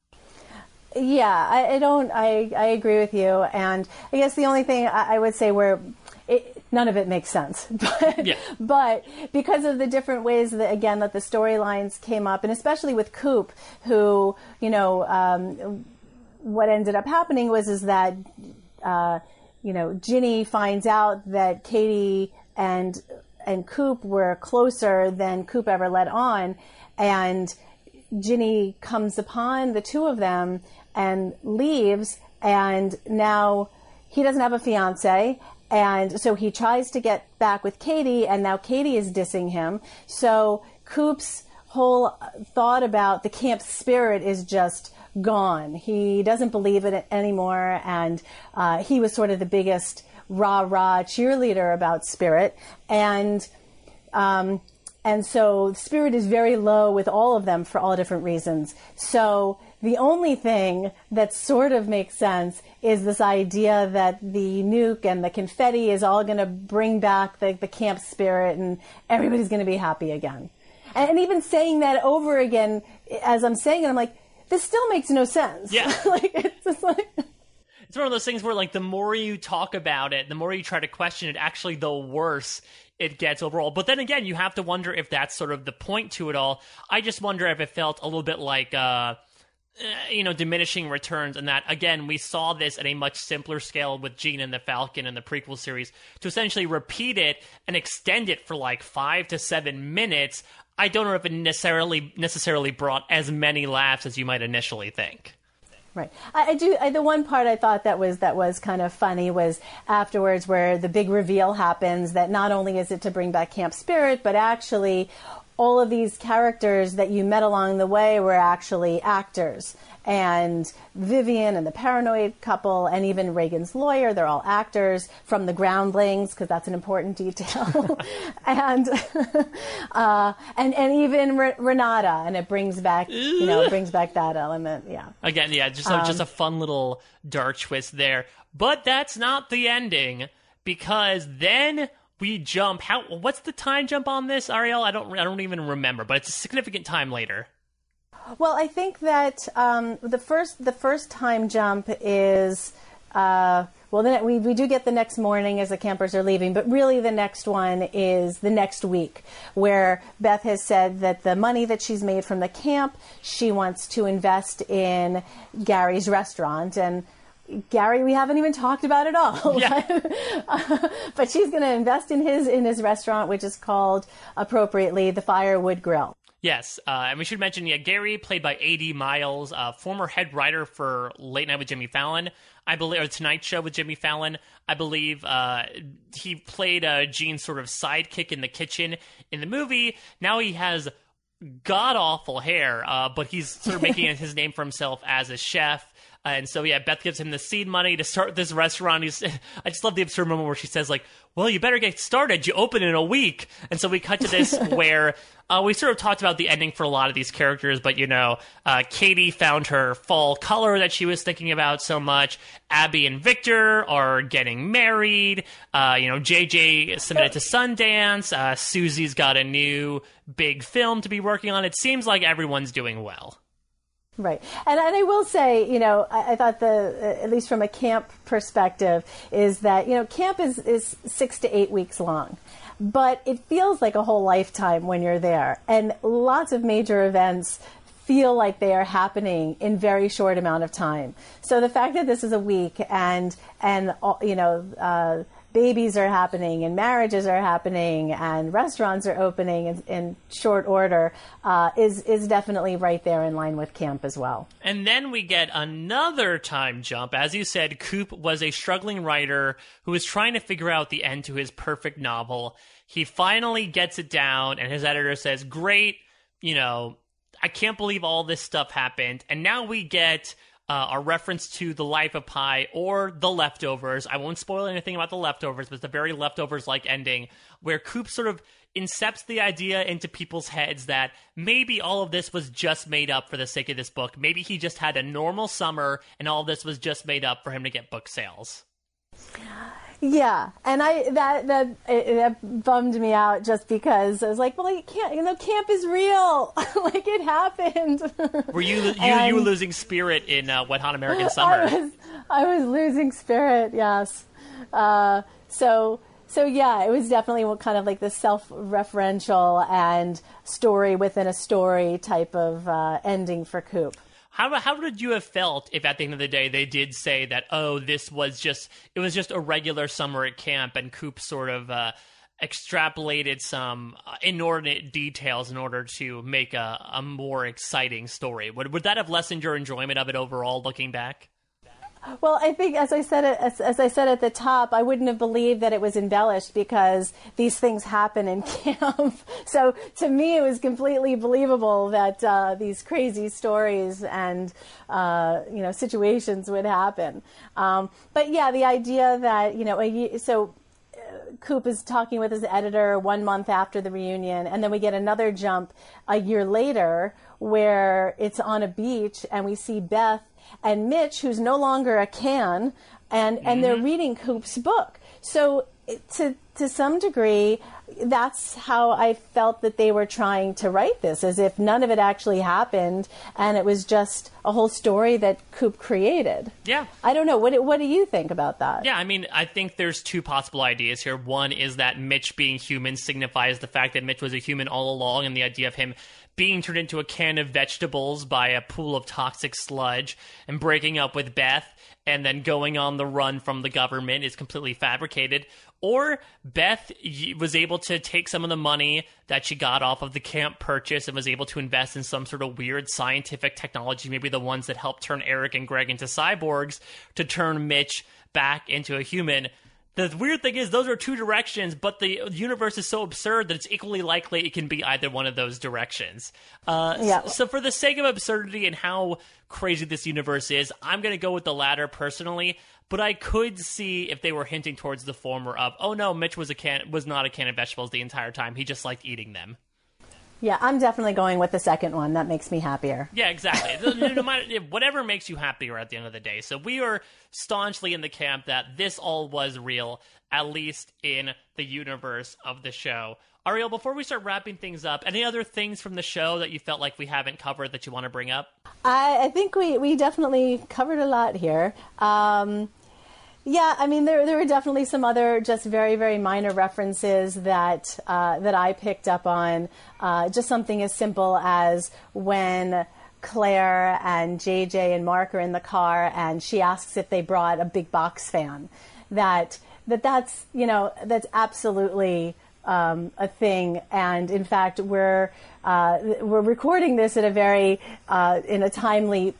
Yeah, I agree with you. And I guess the only thing I would say where none of it makes sense, but because of the different ways that the storylines came up, and especially with Coop, who, what ended up happening is that, Ginny finds out that Katie and Coop were closer than Coop ever let on, and Ginny comes upon the two of them and leaves, and now he doesn't have a fiance, and so he tries to get back with Katie, and now Katie is dissing him. So Coop's whole thought about the camp spirit is just gone. He doesn't believe in it anymore, and he was sort of the biggest rah-rah cheerleader about spirit, and And so the spirit is very low with all of them for all different reasons. So the only thing that sort of makes sense is this idea that the nuke and the confetti is all going to bring back the camp spirit and everybody's going to be happy again. And even saying that over again, as I'm saying it, I'm like, this still makes no sense. Yeah. Like, it's just like... It's one of those things where, like, the more you talk about it, the more you try to question it, actually, the worse it gets overall. But then again, you have to wonder if that's sort of the point to it all. I just wonder if it felt a little bit like, diminishing returns, and that, again, we saw this at a much simpler scale with Gene and the Falcon in the prequel series. To essentially repeat it and extend it for, like, 5 to 7 minutes, I don't know if it necessarily brought as many laughs as you might initially think. Right. The one part I thought that was kind of funny was afterwards, where the big reveal happens that not only is it to bring back camp spirit, but actually all of these characters that you met along the way were actually actors. And Vivian and the paranoid couple, and even Reagan's lawyer, they're all actors from the Groundlings, because that's an important detail. and even Renata, and it brings back that element. Yeah. Again, yeah, just a fun little dark twist there. But that's not the ending, because then we jump. What's the time jump on this, Ariel? I don't even remember, but it's a significant time later. Well, I think that the first time jump is then we do get the next morning as the campers are leaving, but really the next one is the next week, where Beth has said that the money that she's made from the camp, she wants to invest in Gary's restaurant. And Gary, we haven't even talked about at all. Yeah. But she's going to invest in his restaurant, which is called, appropriately, the Firewood Grill. Yes, and we should mention, Gary, played by A.D. Miles, former head writer for Late Night with Jimmy Fallon, I believe, or Tonight Show with Jimmy Fallon. I believe he played Gene's sort of sidekick in the kitchen in the movie. Now he has god-awful hair, but he's sort of making his name for himself as a chef. And so, Beth gives him the seed money to start this restaurant. I just love the absurd moment where she says, like, well, you better get started. You open in a week. And so we cut to this where we sort of talked about the ending for a lot of these characters. But, Katie found her fall color that she was thinking about so much. Abby and Victor are getting married. JJ submitted to Sundance. Susie's got a new big film to be working on. It seems like everyone's doing well. Right. And I will say, I thought at least from a camp perspective, is that, camp is 6 to 8 weeks long, but it feels like a whole lifetime when you're there. And lots of major events feel like they are happening in very short amount of time. So the fact that this is a week and babies are happening and marriages are happening and restaurants are opening in short order is definitely right there in line with camp as well. And then we get another time jump. As you said, Coop was a struggling writer who was trying to figure out the end to his perfect novel. He finally gets it down, and his editor says, great, I can't believe all this stuff happened. And now we get a reference to The Life of Pi or The Leftovers. I won't spoil anything about The Leftovers, but it's a very Leftovers-like ending where Coop sort of incepts the idea into people's heads that maybe all of this was just made up for the sake of this book. Maybe he just had a normal summer and all of this was just made up for him to get book sales. Yeah, and that bummed me out just because I was like, well, you can't, camp is real, like it happened. Were you were losing spirit in Wet Hot American Summer? I was losing spirit, yes. So yeah, it was definitely kind of like the self-referential and story within a story type of ending for Coop. How would you have felt if at the end of the day they did say that, it was just a regular summer at camp and Coop sort of extrapolated some inordinate details in order to make a more exciting story? Would that have lessened your enjoyment of it overall, looking back? Well, I think, as I said at the top, I wouldn't have believed that it was embellished because these things happen in camp. So to me, it was completely believable that these crazy stories and situations would happen. But yeah, the idea that Coop is talking with his editor 1 month after the reunion, and then we get another jump a year later where it's on a beach and we see Beth and Mitch, who's no longer a can, and they're reading Coop's book. So to some degree, that's how I felt that they were trying to write this, as if none of it actually happened and it was just a whole story that Coop created. Yeah. I don't know. What do you think about that? Yeah, I mean, I think there's two possible ideas here. One is that Mitch being human signifies the fact that Mitch was a human all along, and the idea of him being turned into a can of vegetables by a pool of toxic sludge and breaking up with Beth and then going on the run from the government is completely fabricated. Or Beth was able to take some of the money that she got off of the camp purchase and was able to invest in some sort of weird scientific technology, maybe the ones that helped turn Eric and Greg into cyborgs, to turn Mitch back into a human. The weird thing is, those are two directions, but the universe is so absurd that it's equally likely it can be either one of those directions. So for the sake of absurdity and how crazy this universe is, I'm going to go with the latter personally, but I could see if they were hinting towards the former of, oh no, Mitch was not a can of vegetables the entire time. He just liked eating them. Yeah, I'm definitely going with the second one. That makes me happier. Yeah, exactly. No matter, whatever makes you happier at the end of the day. So we are staunchly in the camp that this all was real, at least in the universe of the show. Ariel, before we start wrapping things up, any other things from the show that you felt like we haven't covered that you want to bring up? I think we definitely covered a lot here. Yeah, I mean, there were definitely some other just very, very minor references that I picked up on. Just something as simple as when Claire and JJ and Mark are in the car and she asks if they brought a big box fan. That's absolutely a thing. And in fact, we're recording this at a very in a timely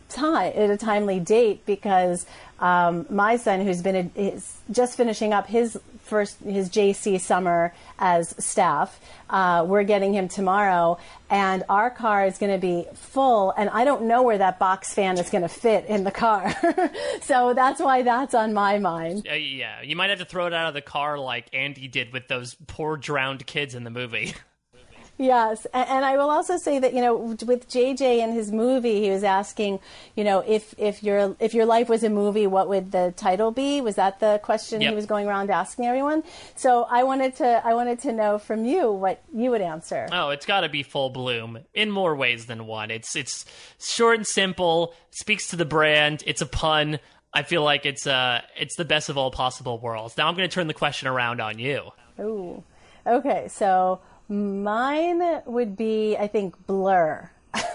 date because my son, who's been just finishing up his JC summer as staff, we're getting him tomorrow, and our car is going to be full, and I don't know where that box fan is going to fit in the car. So that's why that's on my mind. Yeah, you might have to throw it out of the car like Andy did with those poor drowned kids in the movie. Yes, and I will also say that, with JJ in his movie, he was asking, if your life was a movie, what would the title be? Was that the question He was going around asking everyone? So I wanted to know from you what you would answer. Oh, it's got to be Full Bloom in more ways than one. It's short and simple, speaks to the brand, it's a pun. I feel like it's the best of all possible worlds. Now I'm going to turn the question around on you. Ooh, okay, so mine would be, I think, Blur.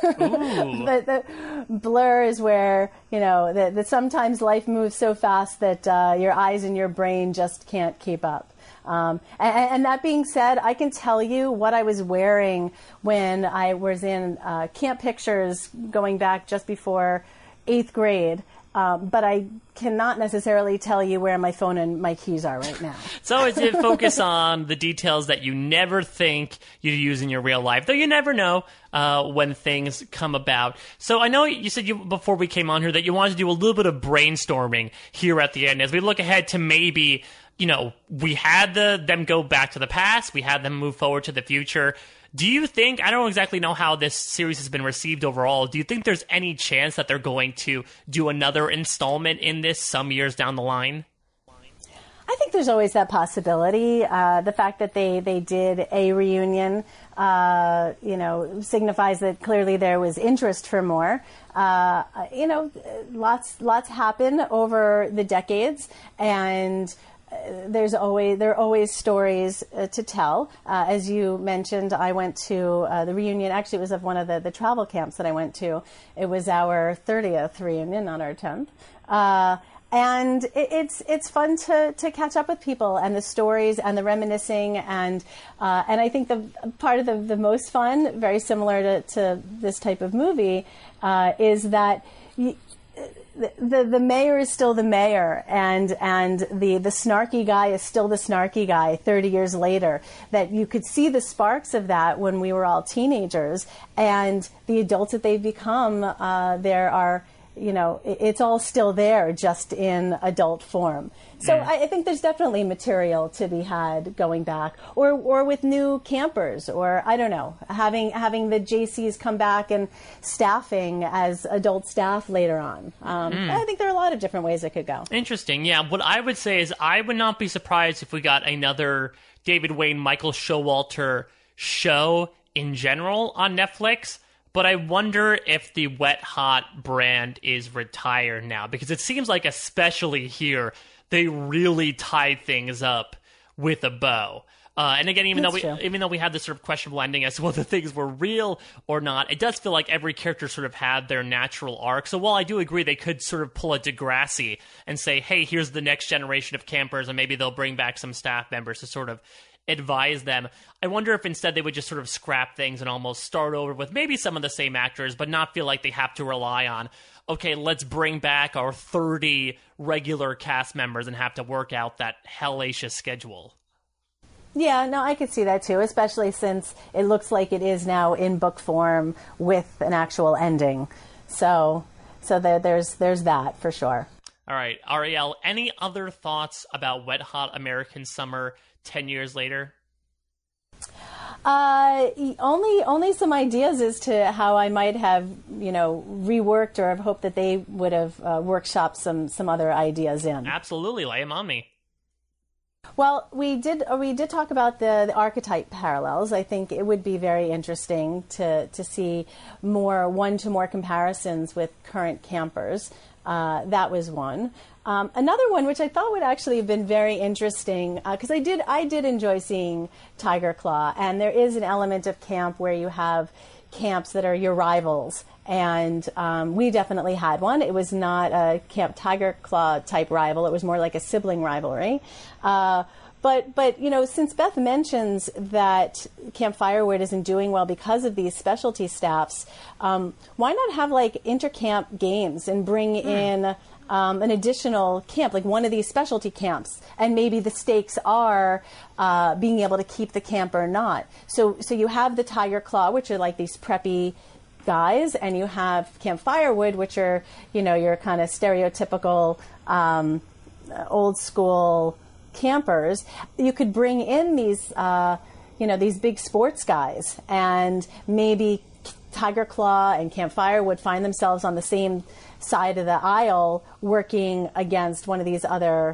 the Blur is where, that sometimes life moves so fast that your eyes and your brain just can't keep up. And that being said, I can tell you what I was wearing when I was in camp pictures going back just before 8th grade. But I cannot necessarily tell you where my phone and my keys are right now. So it's to focus on the details that you never think you'd use in your real life, though you never know when things come about. So I know you said before we came on here that you wanted to do a little bit of brainstorming here at the end as we look ahead to maybe, we had them go back to the past, we had them move forward to the future. Do you think, I don't exactly know how this series has been received overall, do you think there's any chance that they're going to do another installment in this some years down the line? I think there's always that possibility. The fact that they did a reunion, signifies that clearly there was interest for more. Lots happen over the decades, and there are always stories to tell. As you mentioned, I went to the reunion. Actually, it was of one of the travel camps that I went to. It was our 30th reunion, not our 10th. And it's fun to catch up with people and the stories and the reminiscing, and I think the part of the most fun, very similar to this type of movie, is that the mayor is still the mayor, and the snarky guy is still the snarky guy 30 years later. That you could see the sparks of that when we were all teenagers, and the adults that they've become. There are it's all still there, just in adult form. So I think there's definitely material to be had going back, or with new campers, or I don't know, having the JCs come back and staffing as adult staff later on. I think there are a lot of different ways it could go. Interesting. Yeah. What I would say is I would not be surprised if we got another David Wain, Michael Showalter show in general on Netflix. But I wonder if the Wet Hot brand is retired now, because it seems like, especially here, they really tied things up with a bow. And again, even though we had this sort of questionable ending as to whether things were real or not, it does feel like every character sort of had their natural arc. So while I do agree they could sort of pull a Degrassi and say, hey, here's the next generation of campers, and maybe they'll bring back some staff members to sort of advise them, I wonder if instead they would just sort of scrap things and almost start over with maybe some of the same actors, but not feel like they have to rely on, okay, let's bring back our 30 regular cast members and have to work out that hellacious schedule. Yeah, no, I could see that too, especially since it looks like it is now in book form with an actual ending. So there's that for sure. All right, Ariel, any other thoughts about Wet Hot American Summer 10 years later? Only some ideas as to how I might have, reworked, or have hoped that they would have workshopped some other ideas in. Absolutely, lay them on me. Well, we did talk about the archetype parallels. I think it would be very interesting to see more one-to-more comparisons with current campers. That was one. Another one, which I thought would actually have been very interesting, because I did enjoy seeing Tiger Claw, and there is an element of camp where you have camps that are your rivals, and we definitely had one. It was not a Camp Tiger Claw type rival; it was more like a sibling rivalry. But since Beth mentions that Camp Firewood isn't doing well because of these specialty staffs, why not have like intercamp games and bring in an additional camp, like one of these specialty camps, and maybe the stakes are being able to keep the camp or not. So you have the Tiger Claw, which are like these preppy guys, and you have Camp Firewood, which are your kind of stereotypical old school campers. You could bring in these these big sports guys, and maybe Tiger Claw and Camp Firewood find themselves on the same side of the aisle working against one of these other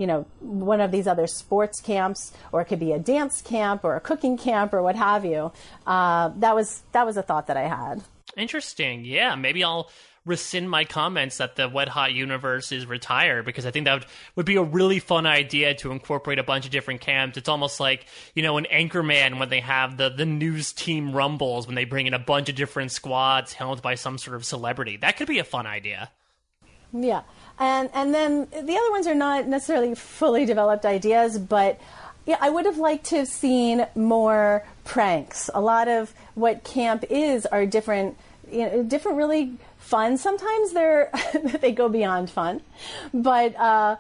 sports camps, or it could be a dance camp or a cooking camp or what have you. That was a thought that I had. Interesting. Yeah, maybe I'll rescind my comments that the Wet Hot universe is retired, because I think that would be a really fun idea to incorporate a bunch of different camps. It's almost like, an Anchorman when they have the news team rumbles, when they bring in a bunch of different squads helmed by some sort of celebrity. That could be a fun idea. Yeah. And then the other ones are not necessarily fully developed ideas, but yeah, I would have liked to have seen more pranks. A lot of what camp is are different really fun. Sometimes they go beyond fun, but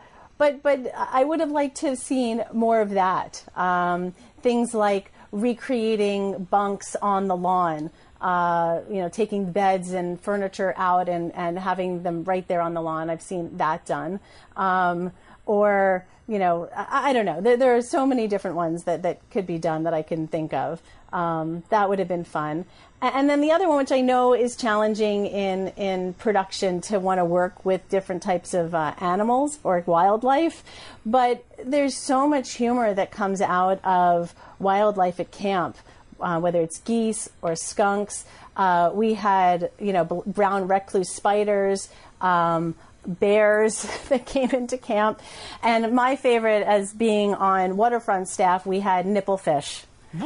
I would have liked to have seen more of that. Things like recreating bunks on the lawn, taking beds and furniture out and having them right there on the lawn. I've seen that done. Or I don't know. There are so many different ones that could be done that I can think of. That would have been fun. And then the other one, which I know is challenging in production, to want to work with different types of animals or wildlife. But there's so much humor that comes out of wildlife at camp, whether it's geese or skunks. We had, brown recluse spiders, bears that came into camp. And my favorite, as being on waterfront staff, we had nipplefish,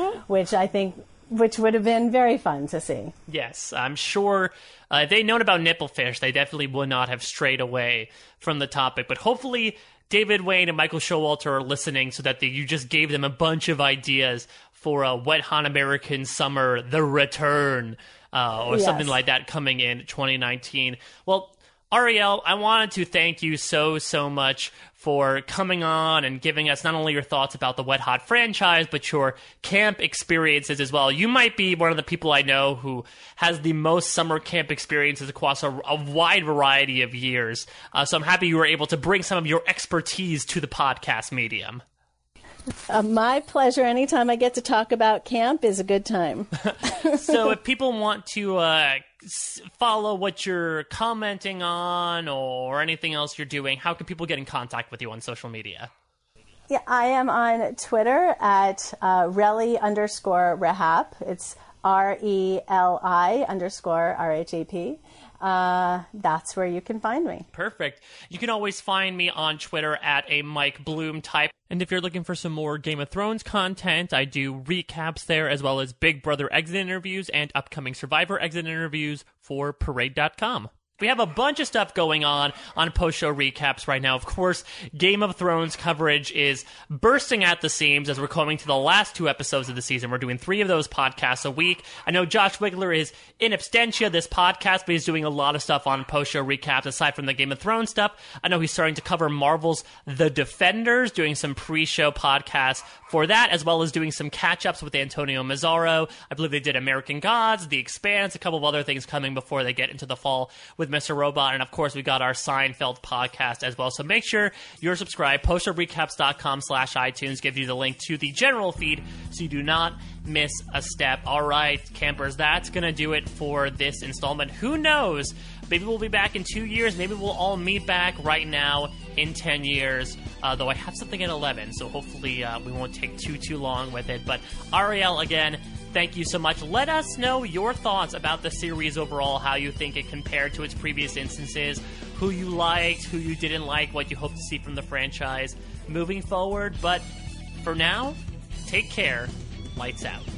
which would have been very fun to see. Yes, I'm sure if they'd known about nipplefish, they definitely would not have strayed away from the topic. But hopefully David Wain and Michael Showalter are listening, so that you just gave them a bunch of ideas for a Wet Hot American Summer, The Return, or something like that coming in 2019. Well, Ariel, I wanted to thank you so much for coming on and giving us not only your thoughts about the Wet Hot franchise, but your camp experiences as well. You might be one of the people I know who has the most summer camp experiences across a wide variety of years. So I'm happy you were able to bring some of your expertise to the podcast medium. My pleasure. Anytime I get to talk about camp is a good time. So if people want to follow what you're commenting on or anything else you're doing, how can people get in contact with you on social media? Yeah, I am on Twitter at Reli_Rahap. It's RELI_RHAP. That's where you can find me. Perfect. You can always find me on Twitter at a Mike Bloom type. And if you're looking for some more Game of Thrones content, I do recaps there, as well as Big Brother exit interviews and upcoming Survivor exit interviews for Parade.com. We have a bunch of stuff going on post-show recaps right now. Of course, Game of Thrones coverage is bursting at the seams as we're coming to the last 2 episodes of the season. We're doing 3 of those podcasts a week. I know Josh Wigler is in absentia this podcast, but he's doing a lot of stuff on post-show recaps aside from the Game of Thrones stuff. I know he's starting to cover Marvel's The Defenders, doing some pre-show podcasts for that, as well as doing some catch-ups with Antonio Mazzaro. I believe they did American Gods, The Expanse, a couple of other things coming before they get into the fall with Mr. Robot, and of course we got our Seinfeld podcast as well. So make sure you're subscribed. PostShowRecaps.com/iTunes gives you the link to the general feed so you do not miss a step. All right, campers, that's going to do it for this installment. Who knows? Maybe we'll be back in 2 years. Maybe we'll all meet back right now in 10 years, though I have something at 11, so hopefully we won't take too long with it. But Ariel, again, thank you so much. Let us know your thoughts about the series overall, how you think it compared to its previous instances, who you liked, who you didn't like, what you hope to see from the franchise moving forward. But for now, take care. Lights out.